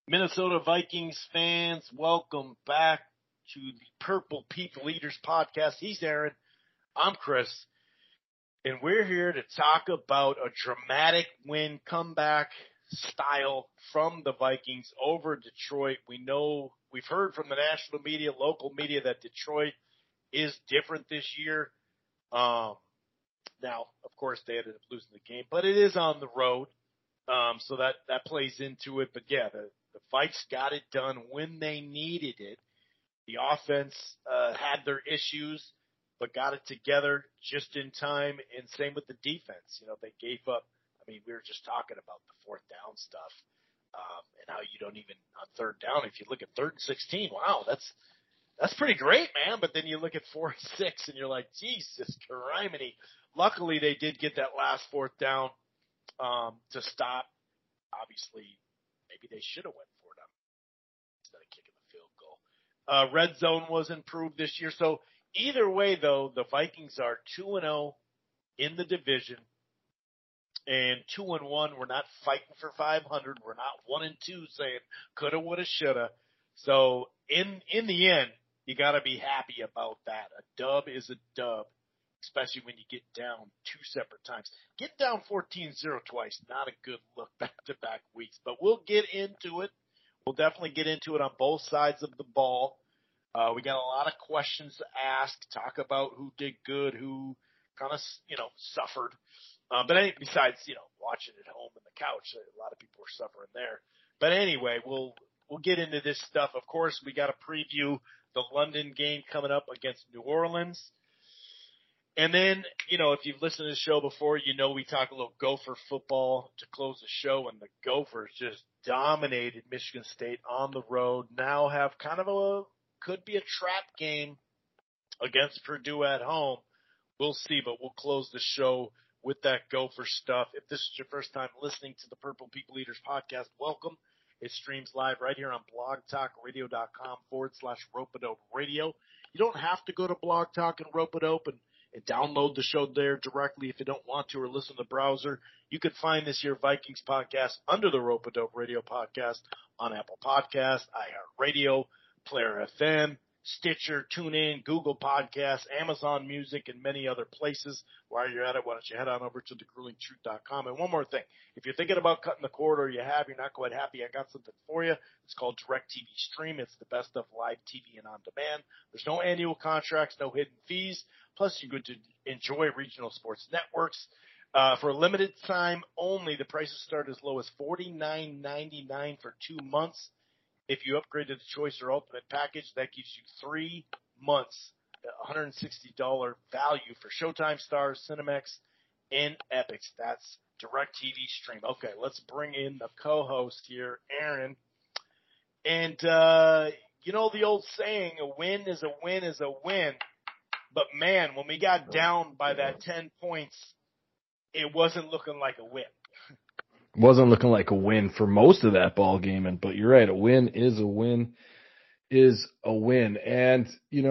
Minnesota Vikings fans, welcome back to the Purple People Eaters podcast. He's Aaron. I'm Chris. And we're here to talk about a dramatic win comeback style from the Vikings over Detroit. We've heard from the national media, local media, that Detroit is different this year. Now, of course, they ended up losing the game, but it is on the road. So that plays into it. But yeah, the Vikes got it done when they needed it. The offense had their issues, but got it together just in time. And same with the defense. They gave up. I mean, we were just talking about the fourth down stuff and how you don't even on third down. If you look at 3rd and 16, wow, that's pretty great, man. But then you look at 4th and 6, and you're like, Jesus Christ. Luckily, they did get that last fourth down to stop. Obviously, maybe they should have went for them instead of kicking the field goal. Red zone was improved this year. So either way, though, the Vikings are 2-0 in the division, and 2-1. We're not fighting for 500. We're not 1-2 saying coulda, woulda, shoulda. So in the end, you got to be happy about that. A dub is a dub, especially when you get down 2 separate times. Get down 14-0 twice, not a good look back-to-back weeks. But we'll get into it. We'll definitely get into it on both sides of the ball. We got a lot of questions to ask, talk about who did good, who kind of, suffered. But besides, watching at home on the couch, a lot of people were suffering there. But anyway, we'll get into this stuff. Of course, we got to preview the London game coming up against New Orleans. And then, if you've listened to the show before, we talk a little Gopher football to close the show, and the Gophers just dominated Michigan State on the road. Now have kind of could be a trap game against Purdue at home. We'll see, but we'll close the show with that Gopher stuff. If this is your first time listening to the Purple People Eaters podcast, welcome. It streams live right here on blogtalkradio.com/Rope-A-Dope Radio. You don't have to go to Blog Talk and Rope-A-Dope and download the show there directly if you don't want to, or listen to the browser. You can find this here Vikings podcast under the Rope-A-Dope Radio podcast on Apple Podcasts, iHeartRadio, Player FM, Stitcher, TuneIn, Google Podcasts, Amazon Music, and many other places. While you're at it, why don't you head on over to thegruelingtruth.com. And one more thing. If you're thinking about cutting the cord, or you're not quite happy, I got something for you. It's called DirecTV Stream. It's the best of live TV and on demand. There's no annual contracts, no hidden fees. Plus, you get to enjoy regional sports networks. For a limited time only, the prices start as low as $49.99 for 2 months. If you upgrade to the Choice or Ultimate package, that gives you 3 months, $160 value for Showtime, Stars, Cinemax, and Epix. That's DirecTV Stream. Okay, let's bring in the co-host here, Aaron. And, the old saying, a win is a win is a win. But, man, when we got down by that 10 points, it wasn't looking like a win. Wasn't looking like a win for most of that ball game, but you're right. A win is a win is a win. And,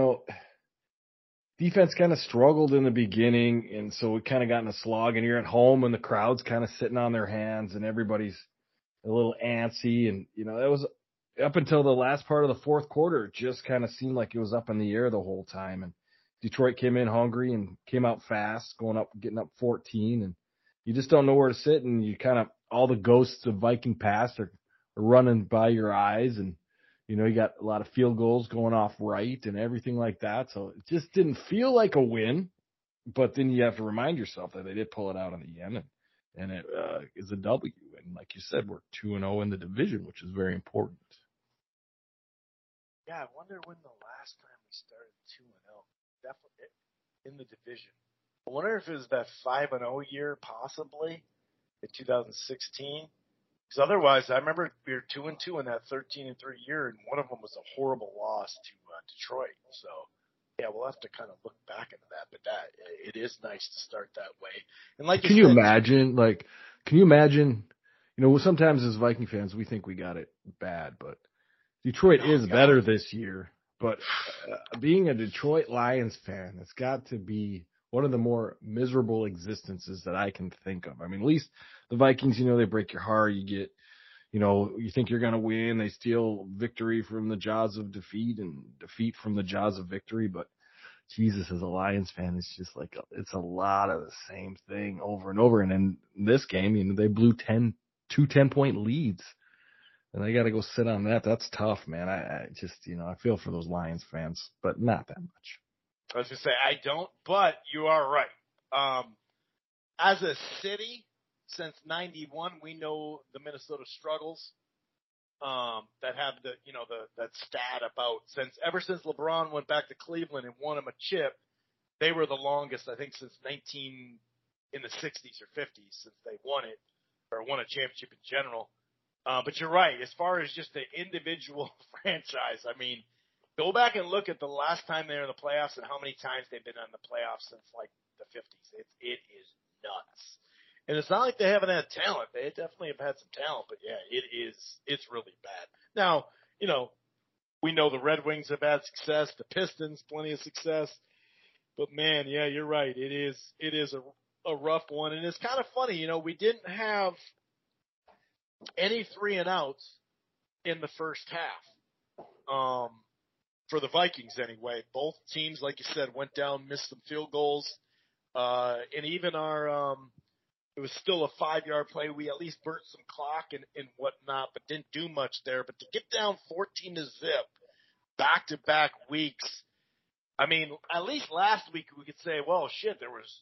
defense kind of struggled in the beginning, and so it kind of got in a slog, and you're at home and the crowd's kind of sitting on their hands and everybody's a little antsy. And, that was up until the last part of the fourth quarter. It just kind of seemed like it was up in the air the whole time. And Detroit came in hungry and came out fast, getting up 14, and you just don't know where to sit, and you kind of, all the ghosts of Viking past are running by your eyes, and, you got a lot of field goals going off right and everything like that. So it just didn't feel like a win, but then you have to remind yourself that they did pull it out in the end, and it is a W. And like you said, we're 2-0 in the division, which is very important. Yeah, I wonder when the last time we started 2-0, definitely in the division. I wonder if it was that 5-0 year, possibly, in 2016. Because otherwise, I remember we were 2-2 in that 13-3 year, and one of them was a horrible loss to Detroit. So, yeah, we'll have to kind of look back into that. But it is nice to start that way. And like, can you imagine? Sometimes as Viking fans, we think we got it bad, but Detroit is better this year. But being a Detroit Lions fan, it's got to be one of the more miserable existences that I can think of. I mean, at least the Vikings, they break your heart. You you think you're going to win. They steal victory from the jaws of defeat and defeat from the jaws of victory. But Jesus, as a Lions fan, it's just like, it's a lot of the same thing over and over. And in this game, they blew 2 10-point leads. And they got to go sit on that. That's tough, man. I just, I feel for those Lions fans, but not that much. I was going to say, I don't, but you are right. As a city, since 91, we know the Minnesota struggles, that have that stat about ever since LeBron went back to Cleveland and won him a chip, they were the longest, I think, since in the 60s or 50s since they won it or won a championship in general. But you're right. As far as just the individual franchise, I mean, go back and look at the last time they were in the playoffs and how many times they've been in the playoffs since like the 50s. It is nuts. And it's not like they haven't had talent. They definitely have had some talent, but yeah, it's really bad. Now, we know the Red Wings have had success, the Pistons, plenty of success. But man, yeah, you're right. It is a rough one. And it's kind of funny, we didn't have any 3-and-outs in the first half. For the Vikings anyway. Both teams, like you said, went down, missed some field goals. And even it was still a 5-yard play. We at least burnt some clock and whatnot, but didn't do much there. But to get down 14-0 back-to-back weeks, I mean, at least last week we could say, well, shit, there was,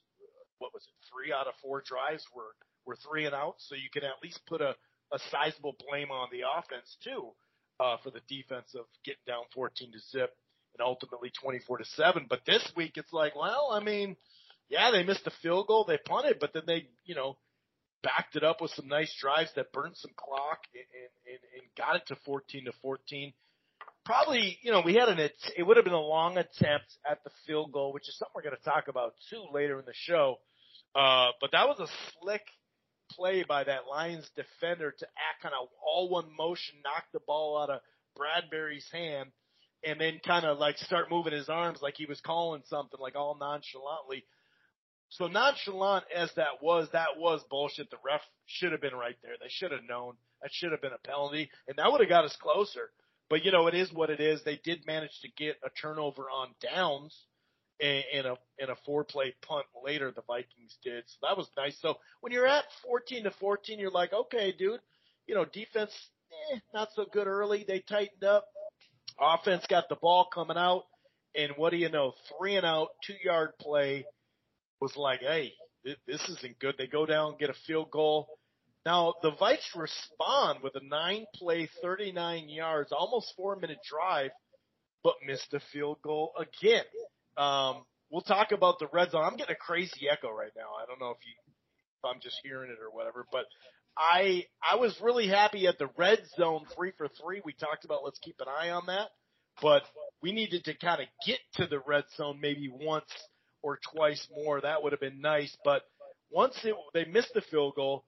3 out of 4 drives were 3-and-outs, so you can at least put a sizable blame on the offense too, for the defense of getting down 14-0 and ultimately 24-7. But this week it's like, well, I mean, yeah, they missed a field goal, they punted, but then they, backed it up with some nice drives that burnt some clock and got it to 14-14. Probably, we had it would have been a long attempt at the field goal, which is something we're going to talk about too later in the show. But that was a slick play by that Lions defender to act kind of all one motion, knock the ball out of Bradbury's hand, and then kind of like start moving his arms like he was calling something, like all nonchalantly. So nonchalant as that was bullshit. The ref should have been right there. They should have known. That should have been a penalty, and that would have got us closer. But, it is what it is. They did manage to get a turnover on downs in a 4-play punt later, the Vikings did. So that was nice. So when you're at 14-14, you're like, okay, dude, defense, not so good early. They tightened up. Offense got the ball coming out. And what do you know? 3-and-out, 2-yard play was like, hey, this isn't good. They go down, get a field goal. Now, the Vikes respond with a 9-play, 39 yards, almost 4-minute drive, but missed a field goal again. We'll talk about the red zone. I'm getting a crazy echo right now. I don't know if I'm just hearing it or whatever, but I was really happy at the red zone 3 for 3. We talked about let's keep an eye on that, but we needed to kind of get to the red zone maybe once or twice more. That would have been nice, but once they missed the field goal,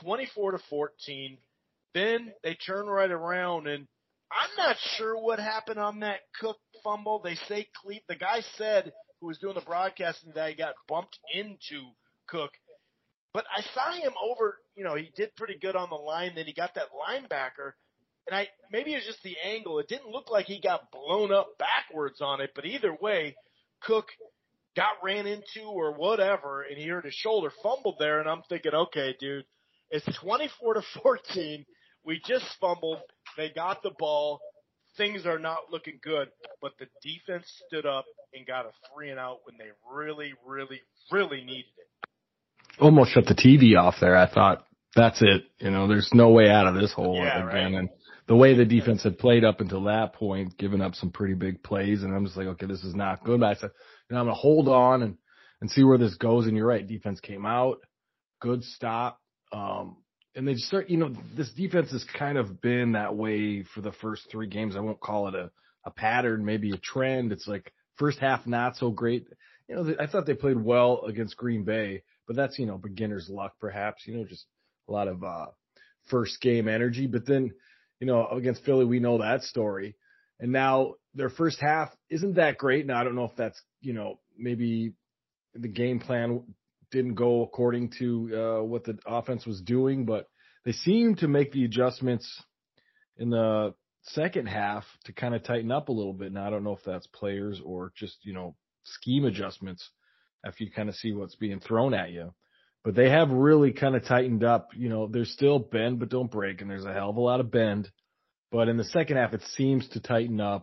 24-14, then they turn right around, and I'm not sure what happened on that Cook fumble. They say the guy said, who was doing the broadcasting, that he got bumped into Cook. But I saw him over, he did pretty good on the line. Then he got that linebacker, and maybe it was just the angle. It didn't look like he got blown up backwards on it, but either way, Cook got ran into or whatever, and he hurt his shoulder, fumbled there, and I'm thinking, okay, dude, it's 24-14. We just fumbled. They got the ball. Things are not looking good, but the defense stood up and got a 3-and-out when they really, really, really needed it. Almost shut the TV off there. I thought, that's it. There's no way out of this hole again. Right. And the way the defense had played up until that point, giving up some pretty big plays, and I'm just like, okay, this is not good. But I said, I'm going to hold on and see where this goes. And you're right, defense came out, good stop. And they just start, this defense has kind of been that way for the first 3 games. I won't call it a pattern, maybe a trend. It's like first half, not so great. I thought they played well against Green Bay, but that's, beginner's luck perhaps, just a lot of first game energy. But then, against Philly, we know that story. And now their first half isn't that great. Now, I don't know if that's, maybe the game plan didn't go according to what the offense was doing, but they seem to make the adjustments in the second half to kind of tighten up a little bit. Now, I don't know if that's players or just, scheme adjustments after you kind of see what's being thrown at you. But they have really kind of tightened up. There's still bend but don't break, and there's a hell of a lot of bend. But in the second half, it seems to tighten up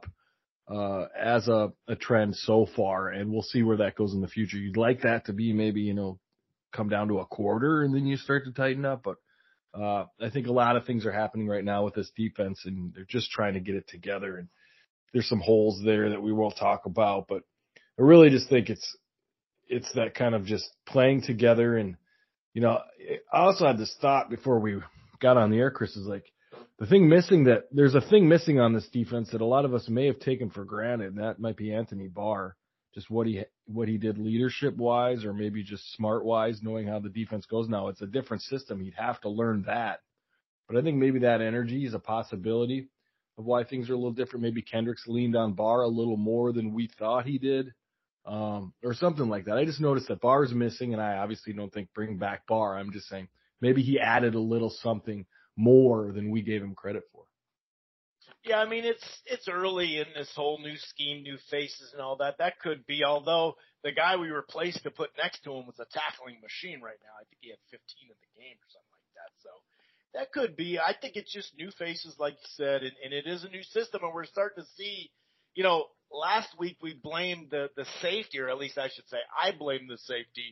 as a trend so far, and we'll see where that goes in the future. You'd like that to be maybe, come down to a quarter and then you start to tighten up. But I think a lot of things are happening right now with this defense, and they're just trying to get it together. And there's some holes there that we won't talk about, but I really just think it's that kind of just playing together. And, I also had this thought before we got on the air, Chris, is like, there's a thing missing on this defense that a lot of us may have taken for granted, and that might be Anthony Barr, just what he did leadership wise, or maybe just smart wise, knowing how the defense goes. Now it's a different system. He'd have to learn that, but I think maybe that energy is a possibility of why things are a little different. Maybe Kendricks leaned on Barr a little more than we thought he did, or something like that. I just noticed that Barr is missing, and I obviously don't think bring back Barr. I'm just saying maybe he added a little something more than we gave him credit for. Yeah, I mean, it's early in this whole new scheme, new faces and all that. That could be, although the guy we replaced to put next to him was a tackling machine right now. I think he had 15 in the game or something like that. So that could be. I think it's just new faces, like you said, and it is a new system, and we're starting to see, last week we blamed the safety, or at least I should say I blamed the safety,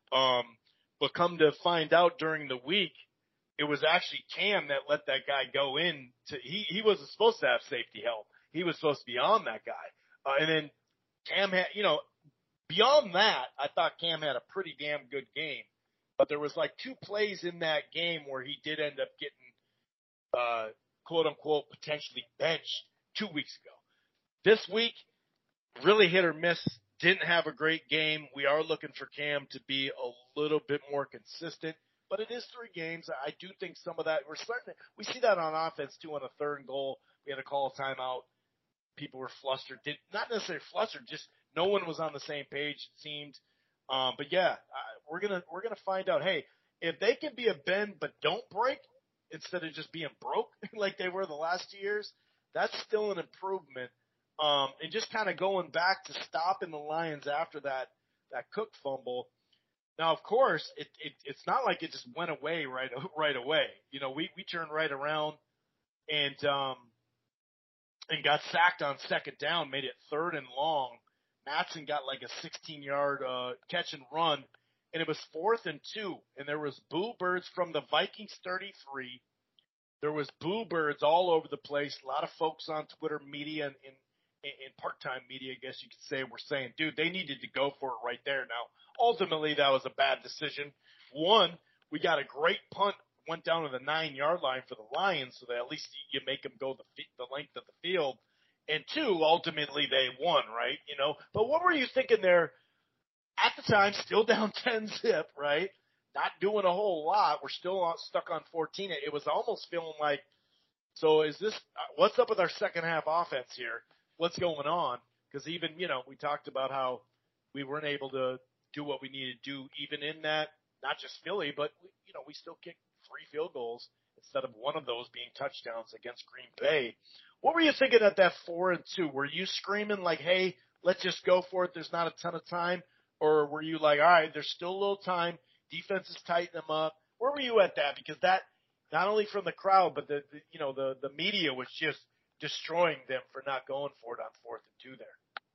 but come to find out during the week, it was actually Cam that let that guy go in. He wasn't supposed to have safety help. He was supposed to be on that guy. And then Cam had, beyond that, I thought Cam had a pretty damn good game. But there was like 2 plays in that game where he did end up getting, quote unquote, potentially benched 2 weeks ago. This week, really hit or miss. Didn't have a great game. We are looking for Cam to be a little bit more consistent. But it is 3 games. I do think some of that we see that on offense too. On a 3rd and goal, we had to call a timeout. People were flustered. Not necessarily flustered, just no one was on the same page, it seemed. But yeah, we're gonna find out. Hey, if they can be a bend but don't break instead of just being broke like they were the last 2 years, that's still an improvement. And just kind of going back to stopping the Lions after that Cook fumble. Now, of course, it's not like it just went away right away. We turned right around and got sacked on 2nd down, made it 3rd and long. Matson got like a 16-yard catch and run, and it was 4th and 2, and there was boo birds from the Vikings 33. There was boo birds all over the place. A lot of folks on Twitter media and in part-time media, I guess you could say, were saying, dude, they needed to go for it right there. Now, ultimately, that was a bad decision. One, we got a great punt, went down to the 9-yard line for the Lions, so that at least you make them go the length of the field. And 2, ultimately, they won, right? But what were you thinking there at the time? Still down 10-0, right? Not doing a whole lot. We're still stuck on 14. It was almost feeling like, so is this what's up with our second half offense here? What's going on? Because even, we talked about how we weren't able to do what we needed to do even in that, not just Philly, but, we still kicked 3 field goals instead of one of those being touchdowns against Green Bay. What were you thinking at that 4 and 2? Were you screaming like, hey, let's just go for it, there's not a ton of time? Or were you like, all right, there's still a little time, defense is tighten them up? Where were you at that? Because that, not only from the crowd, but the media was just destroying them for not going for it on 4th and 2 there.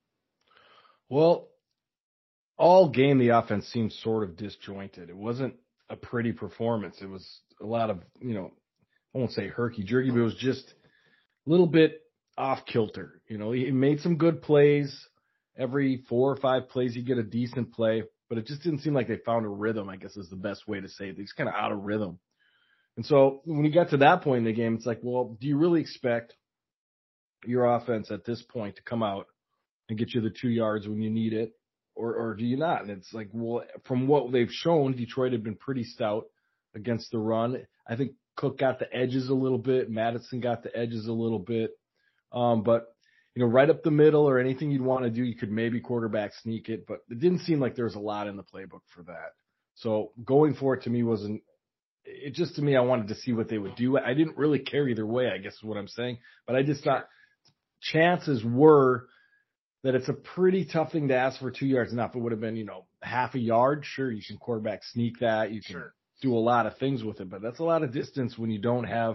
Well, all game the offense seemed sort of disjointed. It wasn't a pretty performance. It was a lot of, I won't say herky-jerky, but it was just a little bit off kilter. He made some good plays. Every 4 or 5 plays, you get a decent play, but it just didn't seem like they found a rhythm, I guess is the best way to say it. He's kind of out of rhythm. And so when you got to that point in the game, it's like, well, do you really expect your offense at this point to come out and get you the 2 yards when you need it, or do you not? And it's like, well, from what they've shown, Detroit had been pretty stout against the run. I think Cook got the edges a little bit. Madison got the edges a little bit. But, right up the middle or anything you'd want to do, you could maybe quarterback sneak it, but it didn't seem like there was a lot in the playbook for that. So going for it to me wasn't it just, to me, I wanted to see what they would do. I didn't really care either way, I guess is what I'm saying. But I just thought chances were that it's a pretty tough thing to ask for 2 yards. Now, if it would have been, half a yard, sure, you can quarterback sneak that. You can do a lot of things with it. But that's a lot of distance when you don't have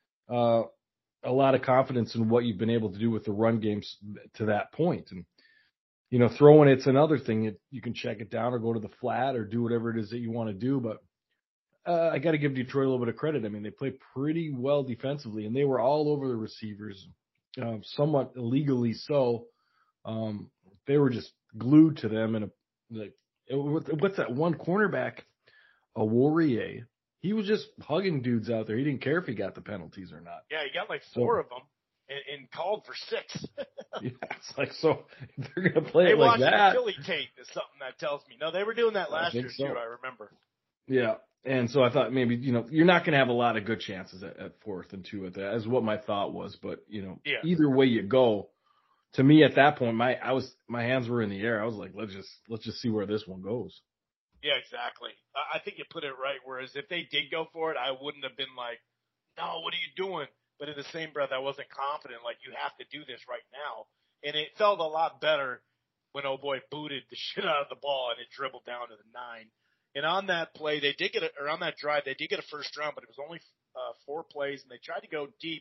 a lot of confidence in what you've been able to do with the run games to that point. And, throwing it's another thing. You can check it down or go to the flat or do whatever it is that you want to do. But I got to give Detroit a little bit of credit. I mean, they played pretty well defensively, and they were all over the receivers, somewhat illegally so. They were just glued to them. And what's that one cornerback, Awarie? He was just hugging dudes out there. He didn't care if he got the penalties or not. Yeah, he got like 4 of them and called for 6. Yeah, it's like, so if they're going to play it like that. They watched Philly tape is something that tells me. No, they were doing that last year too, I remember. Yeah, and so I thought maybe, you're not going to have a lot of good chances at 4th and 2 at that, is what my thought was. But, either way you go, to me at that point, my hands were in the air. I was like, let's just see where this one goes. Yeah, exactly. I think you put it right. Whereas if they did go for it, I wouldn't have been like, no, what are you doing? But in the same breath, I wasn't confident. Like, you have to do this right now. And it felt a lot better when booted the shit out of the ball and it dribbled down to the 9. And on that play, on that drive, they did get a first round, but it was only 4 plays, and they tried to go deep.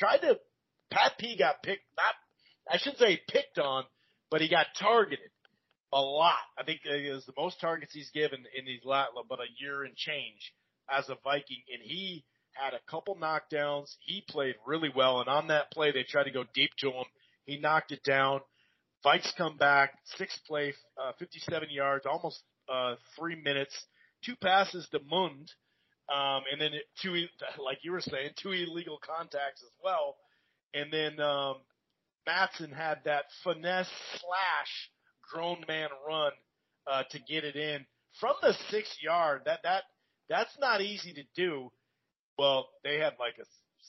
Pat P got picked, I shouldn't say picked on, but he got targeted a lot. I think it was the most targets he's given in these about a year and change as a Viking, and he had a couple knockdowns. He played really well, and on that play, they tried to go deep to him. He knocked it down. Vikes come back, 6 play, 57 yards, almost 3 minutes, 2 passes to Mund, and then 2, like you were saying, 2 illegal contacts as well. And then Matson had that finesse / grown man run to get it in from the 6 yard. That's not easy to do. Well, they had like a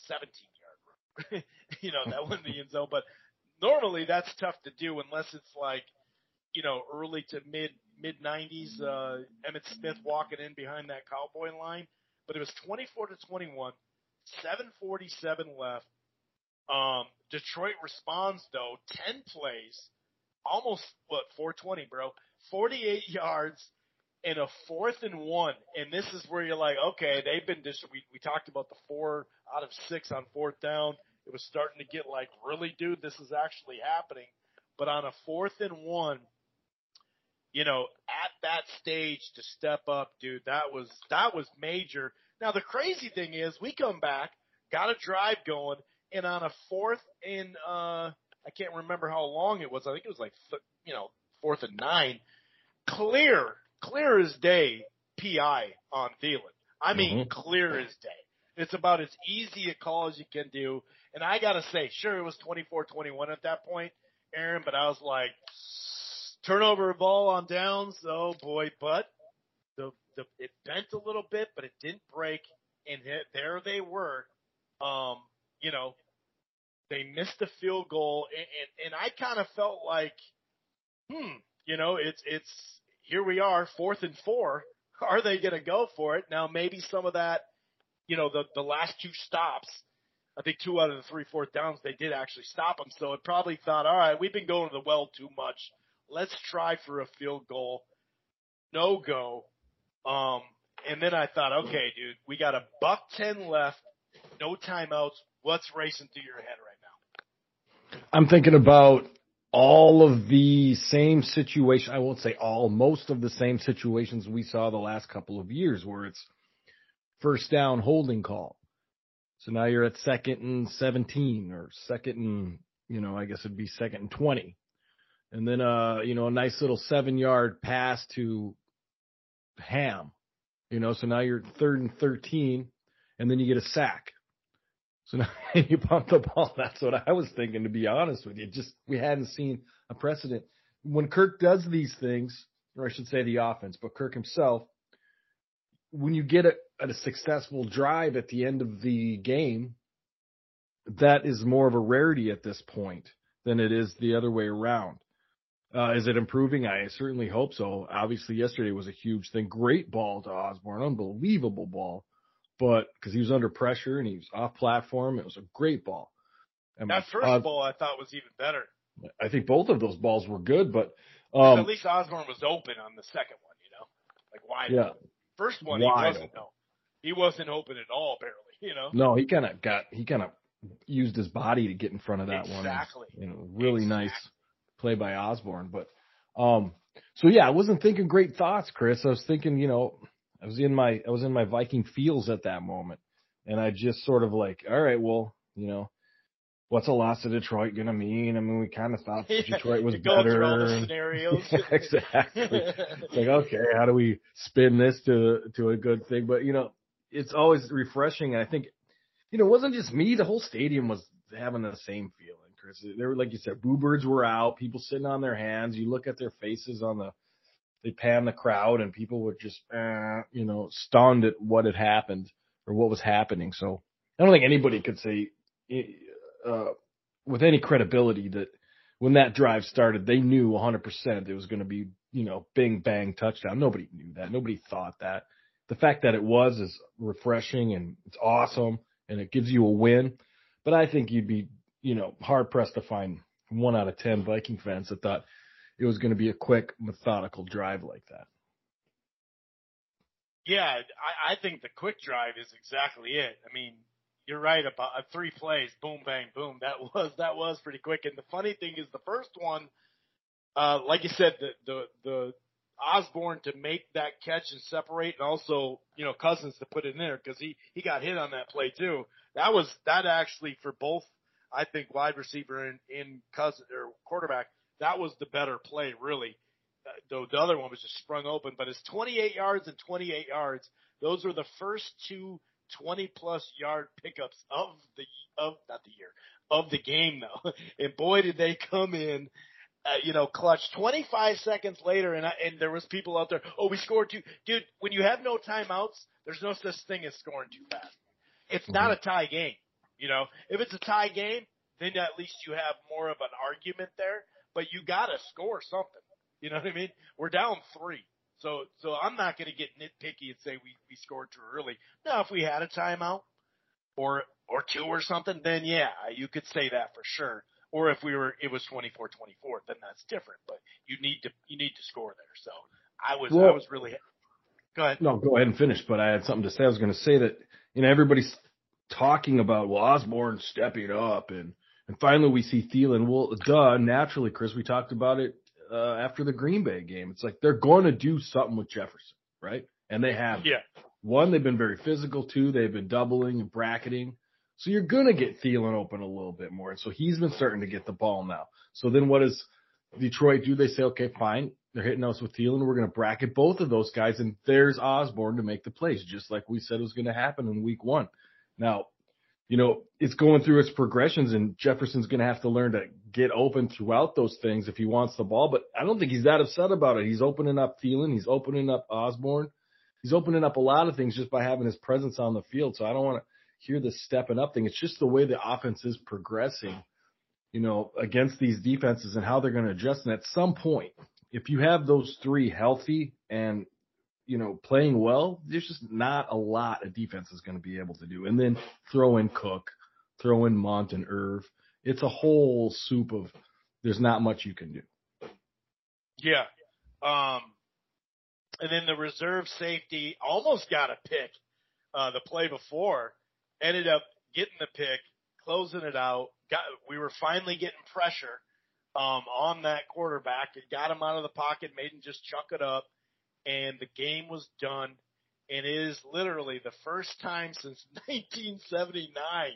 17 yard run, that went in the end zone. But normally that's tough to do unless it's like, early to mid 90s. Emmitt Smith walking in behind that Cowboy line. But it was 24-21, 7:47 left. Detroit responds though, 10 plays, almost 420, bro, 48 yards and a 4th and 1. And this is where you're like, okay, they've been we talked about the 4 out of 6 on 4th down. It was starting to get like, really, dude, this is actually happening. But on a 4th and 1, at that stage to step up, dude, that was major. Now the crazy thing is, we come back, got a drive going, and on a 4th and I can't remember how long it was. I think it was like 4th and 9. Clear as day. PI on Thielen. I mean, clear as day. It's about as easy a call as you can do. And I gotta say, sure, it was 24-21 at that point, Aaron, but I was like, turnover ball on downs. Oh boy, but it bent a little bit, but it didn't break. And there they were. They missed the field goal, and I kind of felt like, it's here we are, 4th and 4. Are they going to go for it? Now, maybe some of that, the last 2 stops, I think 2 out of the 3 4th downs, they did actually stop them. So it probably thought, all right, we've been going to the well too much. Let's try for a field goal. No go. And then I thought, okay, dude, we got a $1:10 left, no timeouts. What's racing through your head right now? I'm thinking about all of the same situation. I won't say all, most of the same situations we saw the last couple of years where it's first down holding call. So now you're at 2nd and 17 or 2nd and, I guess it'd be 2nd and 20. And then, a nice little 7-yard pass to Ham, so now you're 3rd and 13 and then you get a sack. So now you pump the ball. That's what I was thinking, to be honest with you. We hadn't seen a precedent. When Kirk does these things, or I should say the offense, but Kirk himself, when you get a successful drive at the end of the game, that is more of a rarity at this point than it is the other way around. Is it improving? I certainly hope so. Obviously, yesterday was a huge thing. Great ball to Osborne. Unbelievable ball. but because he was under pressure and he was off platform, it was a great ball. And That first ball I thought was even better. I think both of those balls were good, but at least Osborne was open on the second one, like wide. Yeah. Open. First one Wide he wasn't. open. No, he wasn't open at all, barely. No, he kind of used his body to get in front of that one. Exactly. Really nice play by Osborne, but so yeah, I wasn't thinking great thoughts, Chris. I was thinking, I was in my Viking feels at that moment, and I just sort of like, all right, well, what's a loss to Detroit going to mean? I mean, we kind of thought Detroit was go better. Through all the scenarios. Yeah, exactly. It's like, okay, how do we spin this to a good thing? But, it's always refreshing. And I think, it wasn't just me. The whole stadium was having the same feeling, Chris. They were, like you said, boo birds were out, people sitting on their hands. You look at their faces they pan the crowd, and people were just, stunned at what had happened or what was happening. So I don't think anybody could say, with any credibility that when that drive started, they knew 100% it was going to be, bing, bang, touchdown. Nobody knew that. Nobody thought that. The fact that it was is refreshing, and it's awesome, and it gives you a win. But I think you'd be, hard pressed to find 1 out of 10 Viking fans that thought it was going to be a quick, methodical drive like that. Yeah, I think the quick drive is exactly it. I mean, you're right about 3 plays, boom, bang, boom. That was pretty quick. And the funny thing is, the first one, like you said, the Osborne to make that catch and separate, and also Cousins to put it in there because he got hit on that play too. That actually for both, I think, wide receiver and Cousins or quarterback, that was the better play really. Though the other one was just sprung open, but it's 28 yards and 28 yards. Those were the first 2 20-plus yard pickups of the game though. And boy, did they come in, clutch. 25 seconds later, and there was people out there, oh, we scored too. Dude, when you have no timeouts, there's no such thing as scoring too fast. It's not a tie game. If it's a tie game, then at least you have more of an argument there, but you got to score something. You know what I mean? We're down 3. So I'm not going to get nitpicky and say we scored too early. Now, if we had a timeout or 2 or something, then yeah, you could say that for sure. Or if it was 24-24, then that's different. But you need to score there. So I was really. Go ahead. No, go ahead and finish. But I had something to say. I was going to say that everybody's talking about Osborne stepping up, and finally we see Thielen. Well, naturally, Chris, we talked about it after the Green Bay game. It's like they're going to do something with Jefferson, right? And they have. Yeah. 1, they've been very physical. 2, they've been doubling and bracketing. So you're going to get Thielen open a little bit more. And so he's been starting to get the ball now. So then what does Detroit do? They say, okay, fine. They're hitting us with Thielen. We're going to bracket both of those guys. And there's Osborne to make the plays, just like we said was going to happen in week 1. Now, it's going through its progressions, and Jefferson's going to have to learn to get open throughout those things if he wants the ball. But I don't think he's that upset about it. He's opening up Thielen. He's opening up Osborne. He's opening up a lot of things just by having his presence on the field. So I don't want to hear the stepping up thing. It's just the way the offense is progressing, against these defenses and how they're going to adjust. And at some point, if you have those 3 healthy and, playing well, there's just not a lot a defense is going to be able to do. And then throw in Cook, throw in Mont and Irv. It's a whole soup of there's not much you can do. Yeah. And then the reserve safety almost got a pick the play before, ended up getting the pick, closing it out. We were finally getting pressure on that quarterback. It got him out of the pocket, made him just chuck it up, and the game was done. And it is literally the first time since 1979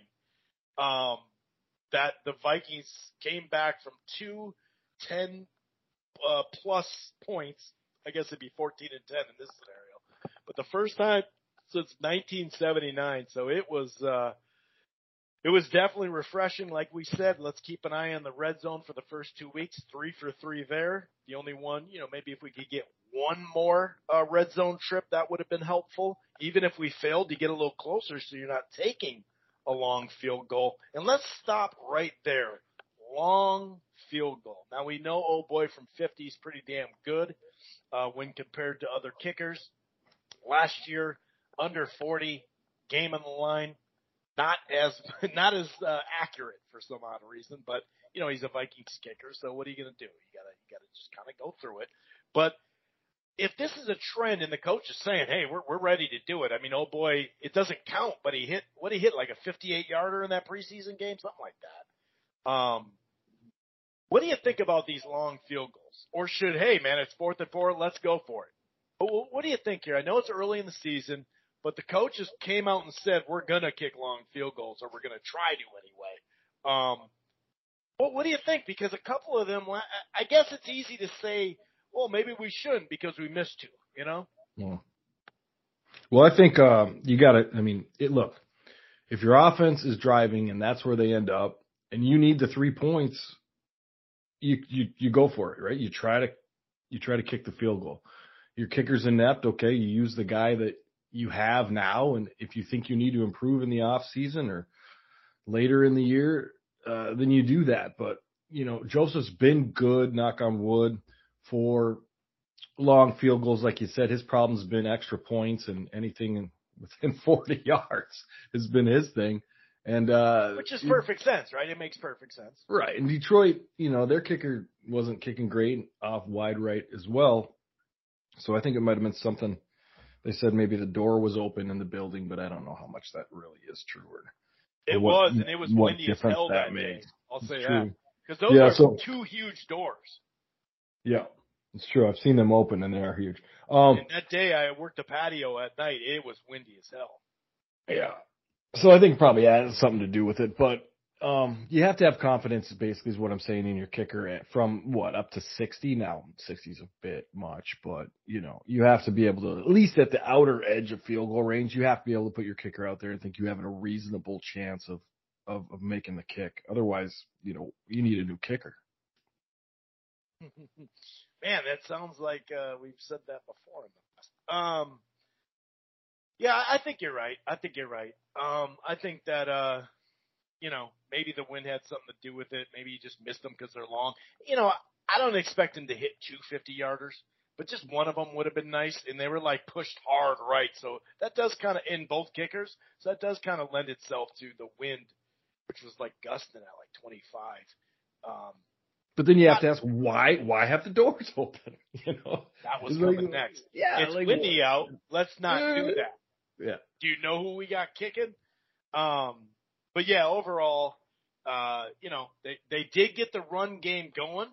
that the Vikings came back from 2 10-plus points. I guess it'd be 14-10 in this scenario. But the first time since 1979. So it was definitely refreshing. Like we said, let's keep an eye on the red zone for the first 2 weeks. 3 for 3 there. The only one, maybe if we could get one more red zone trip, that would have been helpful. Even if we failed, to get a little closer so you're not taking a long field goal. And let's stop right there. Long field goal. Now we know old boy from 50 is pretty damn good when compared to other kickers. Last year, under 40, game on the line. Not as accurate for some odd reason, but he's a Vikings kicker, so what are you going to do? You gotta just kind of go through it. But if this is a trend and the coach is saying, hey, we're ready to do it. I mean, oh boy, it doesn't count, but he hit like a 58-yarder in that preseason game, something like that. What do you think about these long field goals? Or should, hey man, it's 4th and 4, let's go for it. But what do you think here? I know it's early in the season, but the coaches came out and said we're gonna kick long field goals, or we're gonna try to anyway. What do you think? Because a couple of them, I guess it's easy to say, well, maybe we shouldn't because we missed 2. Yeah. Well, I think you got to. I mean, look, if your offense is driving and that's where they end up, and you need the 3 points, you go for it, right? You try to kick the field goal. Your kicker's inept, okay? You use the guy that you have now, and if you think you need to improve in the off season or later in the year, then you do that. But Joseph's been good, knock on wood, for long field goals. Like you said, his problem's been extra points, and anything within 40 yards has been his thing. And which is perfect sense, right? It makes perfect sense. Right. And Detroit, their kicker wasn't kicking great off wide right as well. So I think it might have been something. They said maybe the door was open in the building, but I don't know how much that really is true. It was windy as hell that day. I'll say that. Because those are 2 huge doors. Yeah, it's true. I've seen them open, and they are huge. And that day I worked the patio at night. It was windy as hell. Yeah. So I think probably has something to do with it. But you have to have confidence, basically, is what I'm saying, in your kicker from up to 60. Now, 60 is a bit much, but, you have to be able to, at least at the outer edge of field goal range, you have to be able to put your kicker out there and think you have a reasonable chance of making the kick. Otherwise, you need a new kicker. Man, that sounds like we've said that before in the past. Yeah, I think you're right. I think that maybe the wind had something to do with it. Maybe you just missed them because they're long. I don't expect him to hit 2 50-yarders, but just one of them would have been nice. And they were like pushed hard right. So that does kind of, in both kickers, so that does kind of lend itself to the wind, which was like gusting at like 25. But then you have to ask, why have the doors open? That was coming next. Yeah. It's windy out. Let's not do that. Yeah. Do you know who we got kicking? But yeah, overall, they did get the run game going.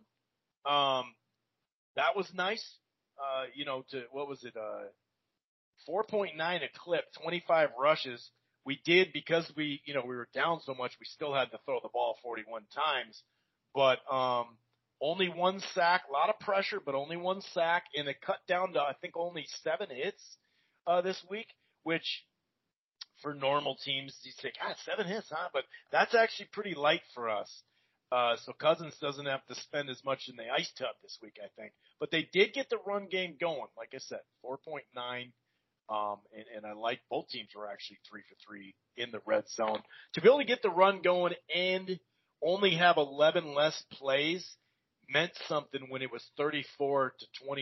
That was nice. What was it? 4.9 a clip, 25 rushes. We did, because we were down so much, we still had to throw the ball 41 times, but, only 1 sack, a lot of pressure, but only 1 sack, and it cut down to, I think, only 7 hits, this week, which, for normal teams, you say, God, 7 hits, huh? But that's actually pretty light for us. So Cousins doesn't have to spend as much in the ice tub this week, I think. But they did get the run game going. Like I said, 4.9. And I like both teams were actually 3 for 3 in the red zone. To be able to get the run going and only have 11 less plays meant something when it was 34-25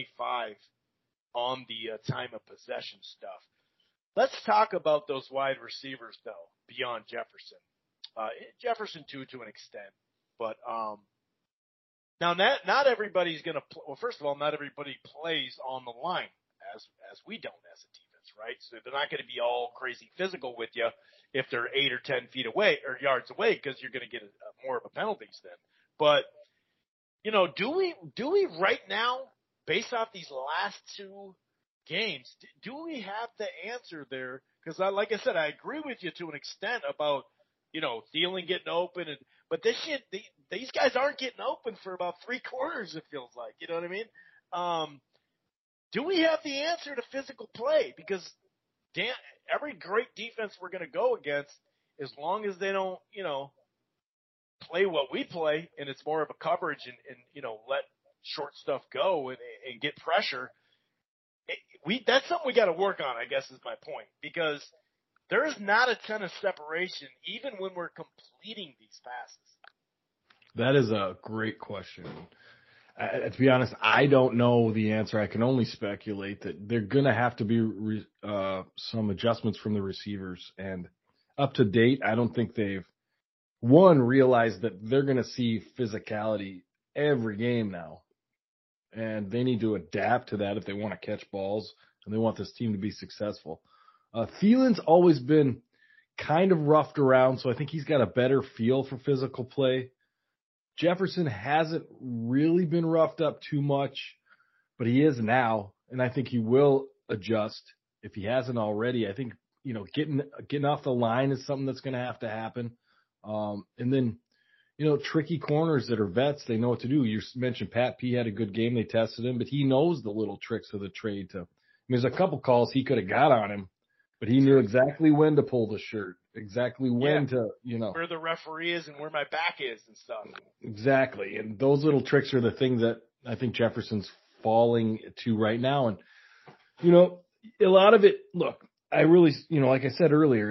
on the time of possession stuff. Let's talk about those wide receivers, though, beyond Jefferson. Jefferson, too, to an extent. But now, not everybody's going to – well, first of all, not everybody plays on the line, as we don't as a defense, right? So they're not going to be all crazy physical with you if they're 8 or 10 feet away or yards away, because you're going to get more of a penalties then. But, do we right now, based off these last 2 games, do we have the answer there? Because, like I said, I agree with you to an extent about, Thielen getting open, but these guys aren't getting open for about 3 quarters, it feels like. You know what I mean? Do we have the answer to physical play? Because every great defense we're going to go against, as long as they don't, play what we play, and it's more of a coverage and let short stuff go and get pressure, that's something we got to work on, I guess is my point, because there is not a ton of separation even when we're completing these passes. That is a great question. To be honest, I don't know the answer. I can only speculate that they're going to have to be some adjustments from the receivers. And up to date, I don't think they've, one, realized that they're going to see physicality every game now. And they need to adapt to that if they want to catch balls and they want this team to be successful. Thielen's always been kind of roughed around, so I think he's got a better feel for physical play. Jefferson hasn't really been roughed up too much, but he is now, and I think he will adjust if he hasn't already. I think, getting off the line is something that's going to happen. And then, tricky corners that are vets, they know what to do. You mentioned Pat P had a good game. They tested him, but he knows the little tricks of the trade. There's a couple calls he could have got on him, but he knew exactly when to pull the shirt, exactly when to, where the referee is and where my back is and stuff. Exactly. And those little tricks are the things that I think Jefferson's falling to right now. And, a lot of it, look, I really, like I said earlier,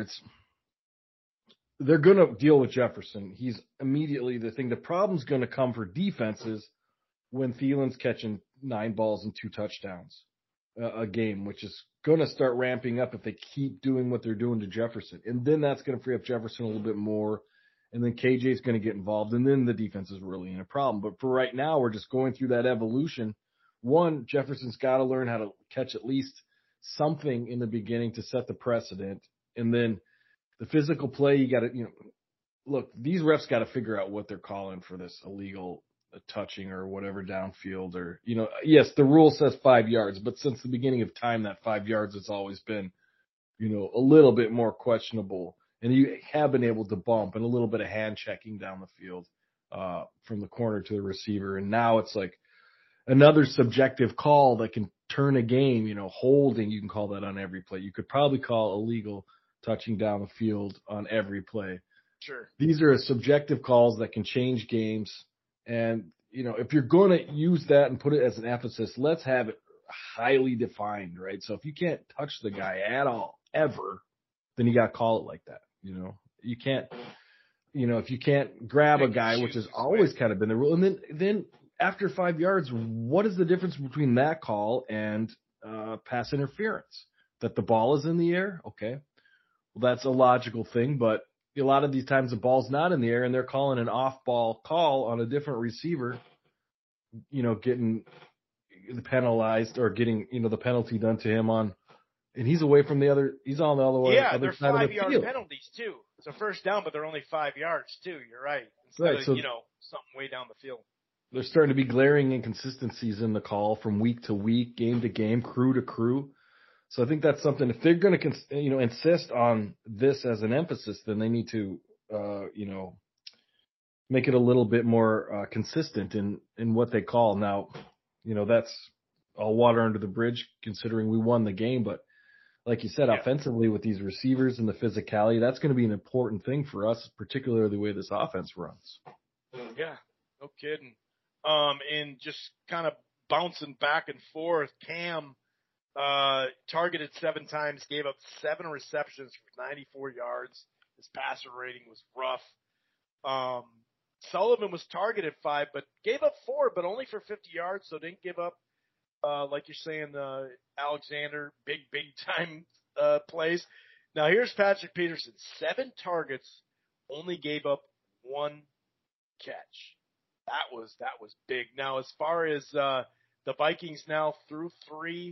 they're going to deal with Jefferson. He's immediately the thing. The problem's going to come for defenses when Thielen's catching 9 balls and 2 touchdowns a game, which is going to start ramping up if they keep doing what they're doing to Jefferson. And then that's going to free up Jefferson a little bit more. And then KJ's going to get involved. And then the defense is really in a problem. But for right now, we're just going through that evolution. One, Jefferson's got to learn how to catch at least something in the beginning to set the precedent. And then the physical play, you got to, look, these refs got to figure out what they're calling for this illegal touching or whatever downfield or, yes, the rule says 5 yards, but since the beginning of time, that 5 yards has always been, a little bit more questionable. And you have been able to bump and a little bit of hand checking down the field from the corner to the receiver. And now it's like another subjective call that can turn a game, holding, you can call that on every play. You could probably call illegal touching down the field on every play. Sure. These are subjective calls that can change games. And, if you're going to use that and put it as an emphasis, let's have it highly defined, right? So if you can't touch the guy at all, ever, then you got to call it like that. You can't, if you can't grab a guy, which has always kind of been the rule. And then after 5 yards, what is the difference between that call and pass interference? That the ball is in the air? Okay. Well, that's a logical thing, but a lot of these times the ball's not in the air and they're calling an off-ball call on a different receiver, getting penalized or getting, the penalty done to him and he's away from he's on the other way. Yeah, they're side 5 of the yard field. penalties too. It's a first down, but they're only 5 yards too. You're right. Instead of, something way down the field. There's starting to be glaring inconsistencies in the call from week to week, game to game, crew to crew. So I think that's something, if they're going to, insist on this as an emphasis, then they need to, make it a little bit more consistent in what they call. Now, that's all water under the bridge considering we won the game. But like you said, offensively with these receivers and the physicality, that's going to be an important thing for us, particularly the way this offense runs. Yeah, no kidding. And just kind of bouncing back and forth, Cam targeted 7 times, gave up 7 receptions for 94 yards. His passer rating was rough. Sullivan was targeted 5, but gave up 4, but only for 50 yards, so didn't give up, like you're saying, Alexander, big time plays. Now here's Patrick Peterson, 7 targets, only gave up 1 catch. That was big. Now as far as the Vikings now through 3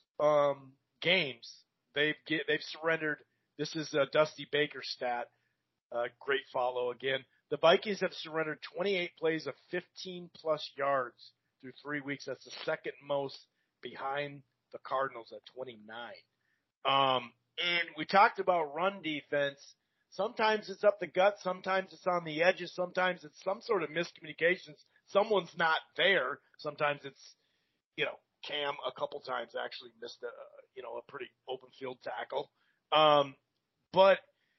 games, they've surrendered. This is a Dusty Baker stat. Great follow again. The Vikings have surrendered 28 plays of 15 plus yards through 3 weeks. That's the second most behind the Cardinals at 29. And we talked about run defense. Sometimes it's up the gut. Sometimes it's on the edges. Sometimes it's some sort of miscommunications. Someone's not there. Sometimes it's, Cam a couple times actually missed a pretty open field tackle. But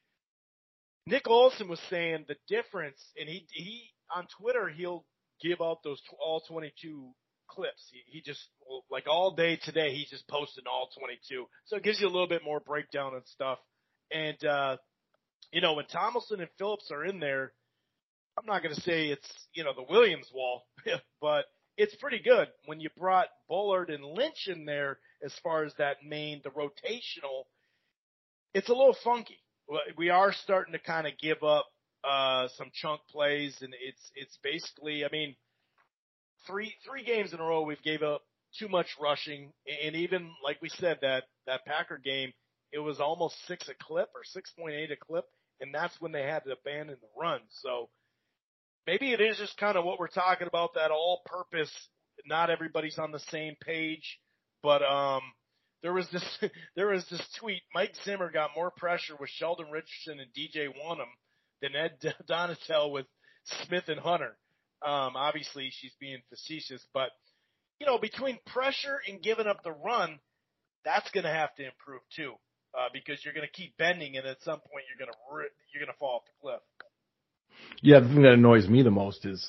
Nick Olson was saying the difference, and he on Twitter, he'll give out those all 22 clips. He just, like all day today, he's just posting all 22. So it gives you a little bit more breakdown and stuff. And, when Tomlinson and Phillips are in there, I'm not going to say it's, the Williams wall, but it's pretty good when you brought Bullard and Lynch in there as far as the rotational. It's a little funky. We are starting to kind of give up some chunk plays, and it's basically, I mean, three games in a row we've gave up too much rushing, and even like we said, that Packer game, it was almost 6 a clip or 6.8 a clip, and that's when they had to abandon the run. So maybe it is just kind of what we're talking about, that all-purpose. Not everybody's on the same page, but there was this tweet. Mike Zimmer got more pressure with Sheldon Richardson and DJ Wonnum than Ed Donatel with Smith and Hunter. Obviously, she's being facetious, but between pressure and giving up the run, that's going to have to improve too, because you're going to keep bending, and at some point you're going to fall off the cliff. Yeah, the thing that annoys me the most is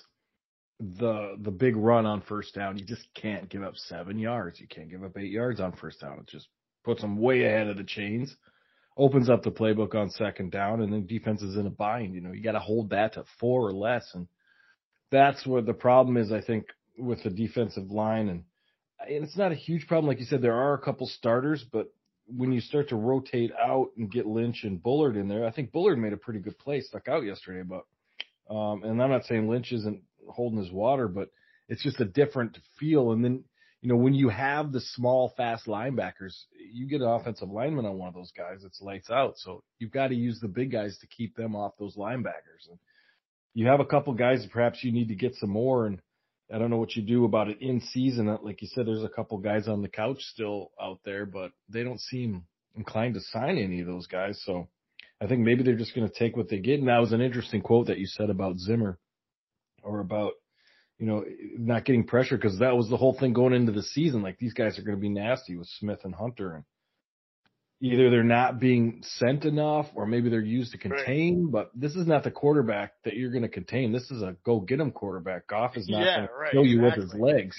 the big run on first down. You just can't give up 7 yards. You can't give up 8 yards on first down. It just puts them way ahead of the chains, opens up the playbook on second down, and then defense is in a bind. You got to hold that to 4 or less, and that's where the problem is, I think, with the defensive line. And it's not a huge problem. Like you said, there are a couple starters, but when you start to rotate out and get Lynch and Bullard in there, I think Bullard made a pretty good play, stuck out yesterday. But and I'm not saying Lynch isn't holding his water, but it's just a different feel. And then, when you have the small, fast linebackers, you get an offensive lineman on one of those guys, it's lights out. So you've got to use the big guys to keep them off those linebackers. And you have a couple guys that perhaps you need to get some more, and I don't know what you do about it in season. Like you said, there's a couple guys on the couch still out there, but they don't seem inclined to sign any of those guys. So I think maybe they're just going to take what they get. And that was an interesting quote that you said about Zimmer, or about, not getting pressure, because that was the whole thing going into the season. Like, these guys are going to be nasty with Smith and Hunter, and either they're not being sent enough, or maybe they're used to contain. Right. But this is not the quarterback that you're going to contain. This is a go-get-him quarterback. Goff is not going to kill you with his legs,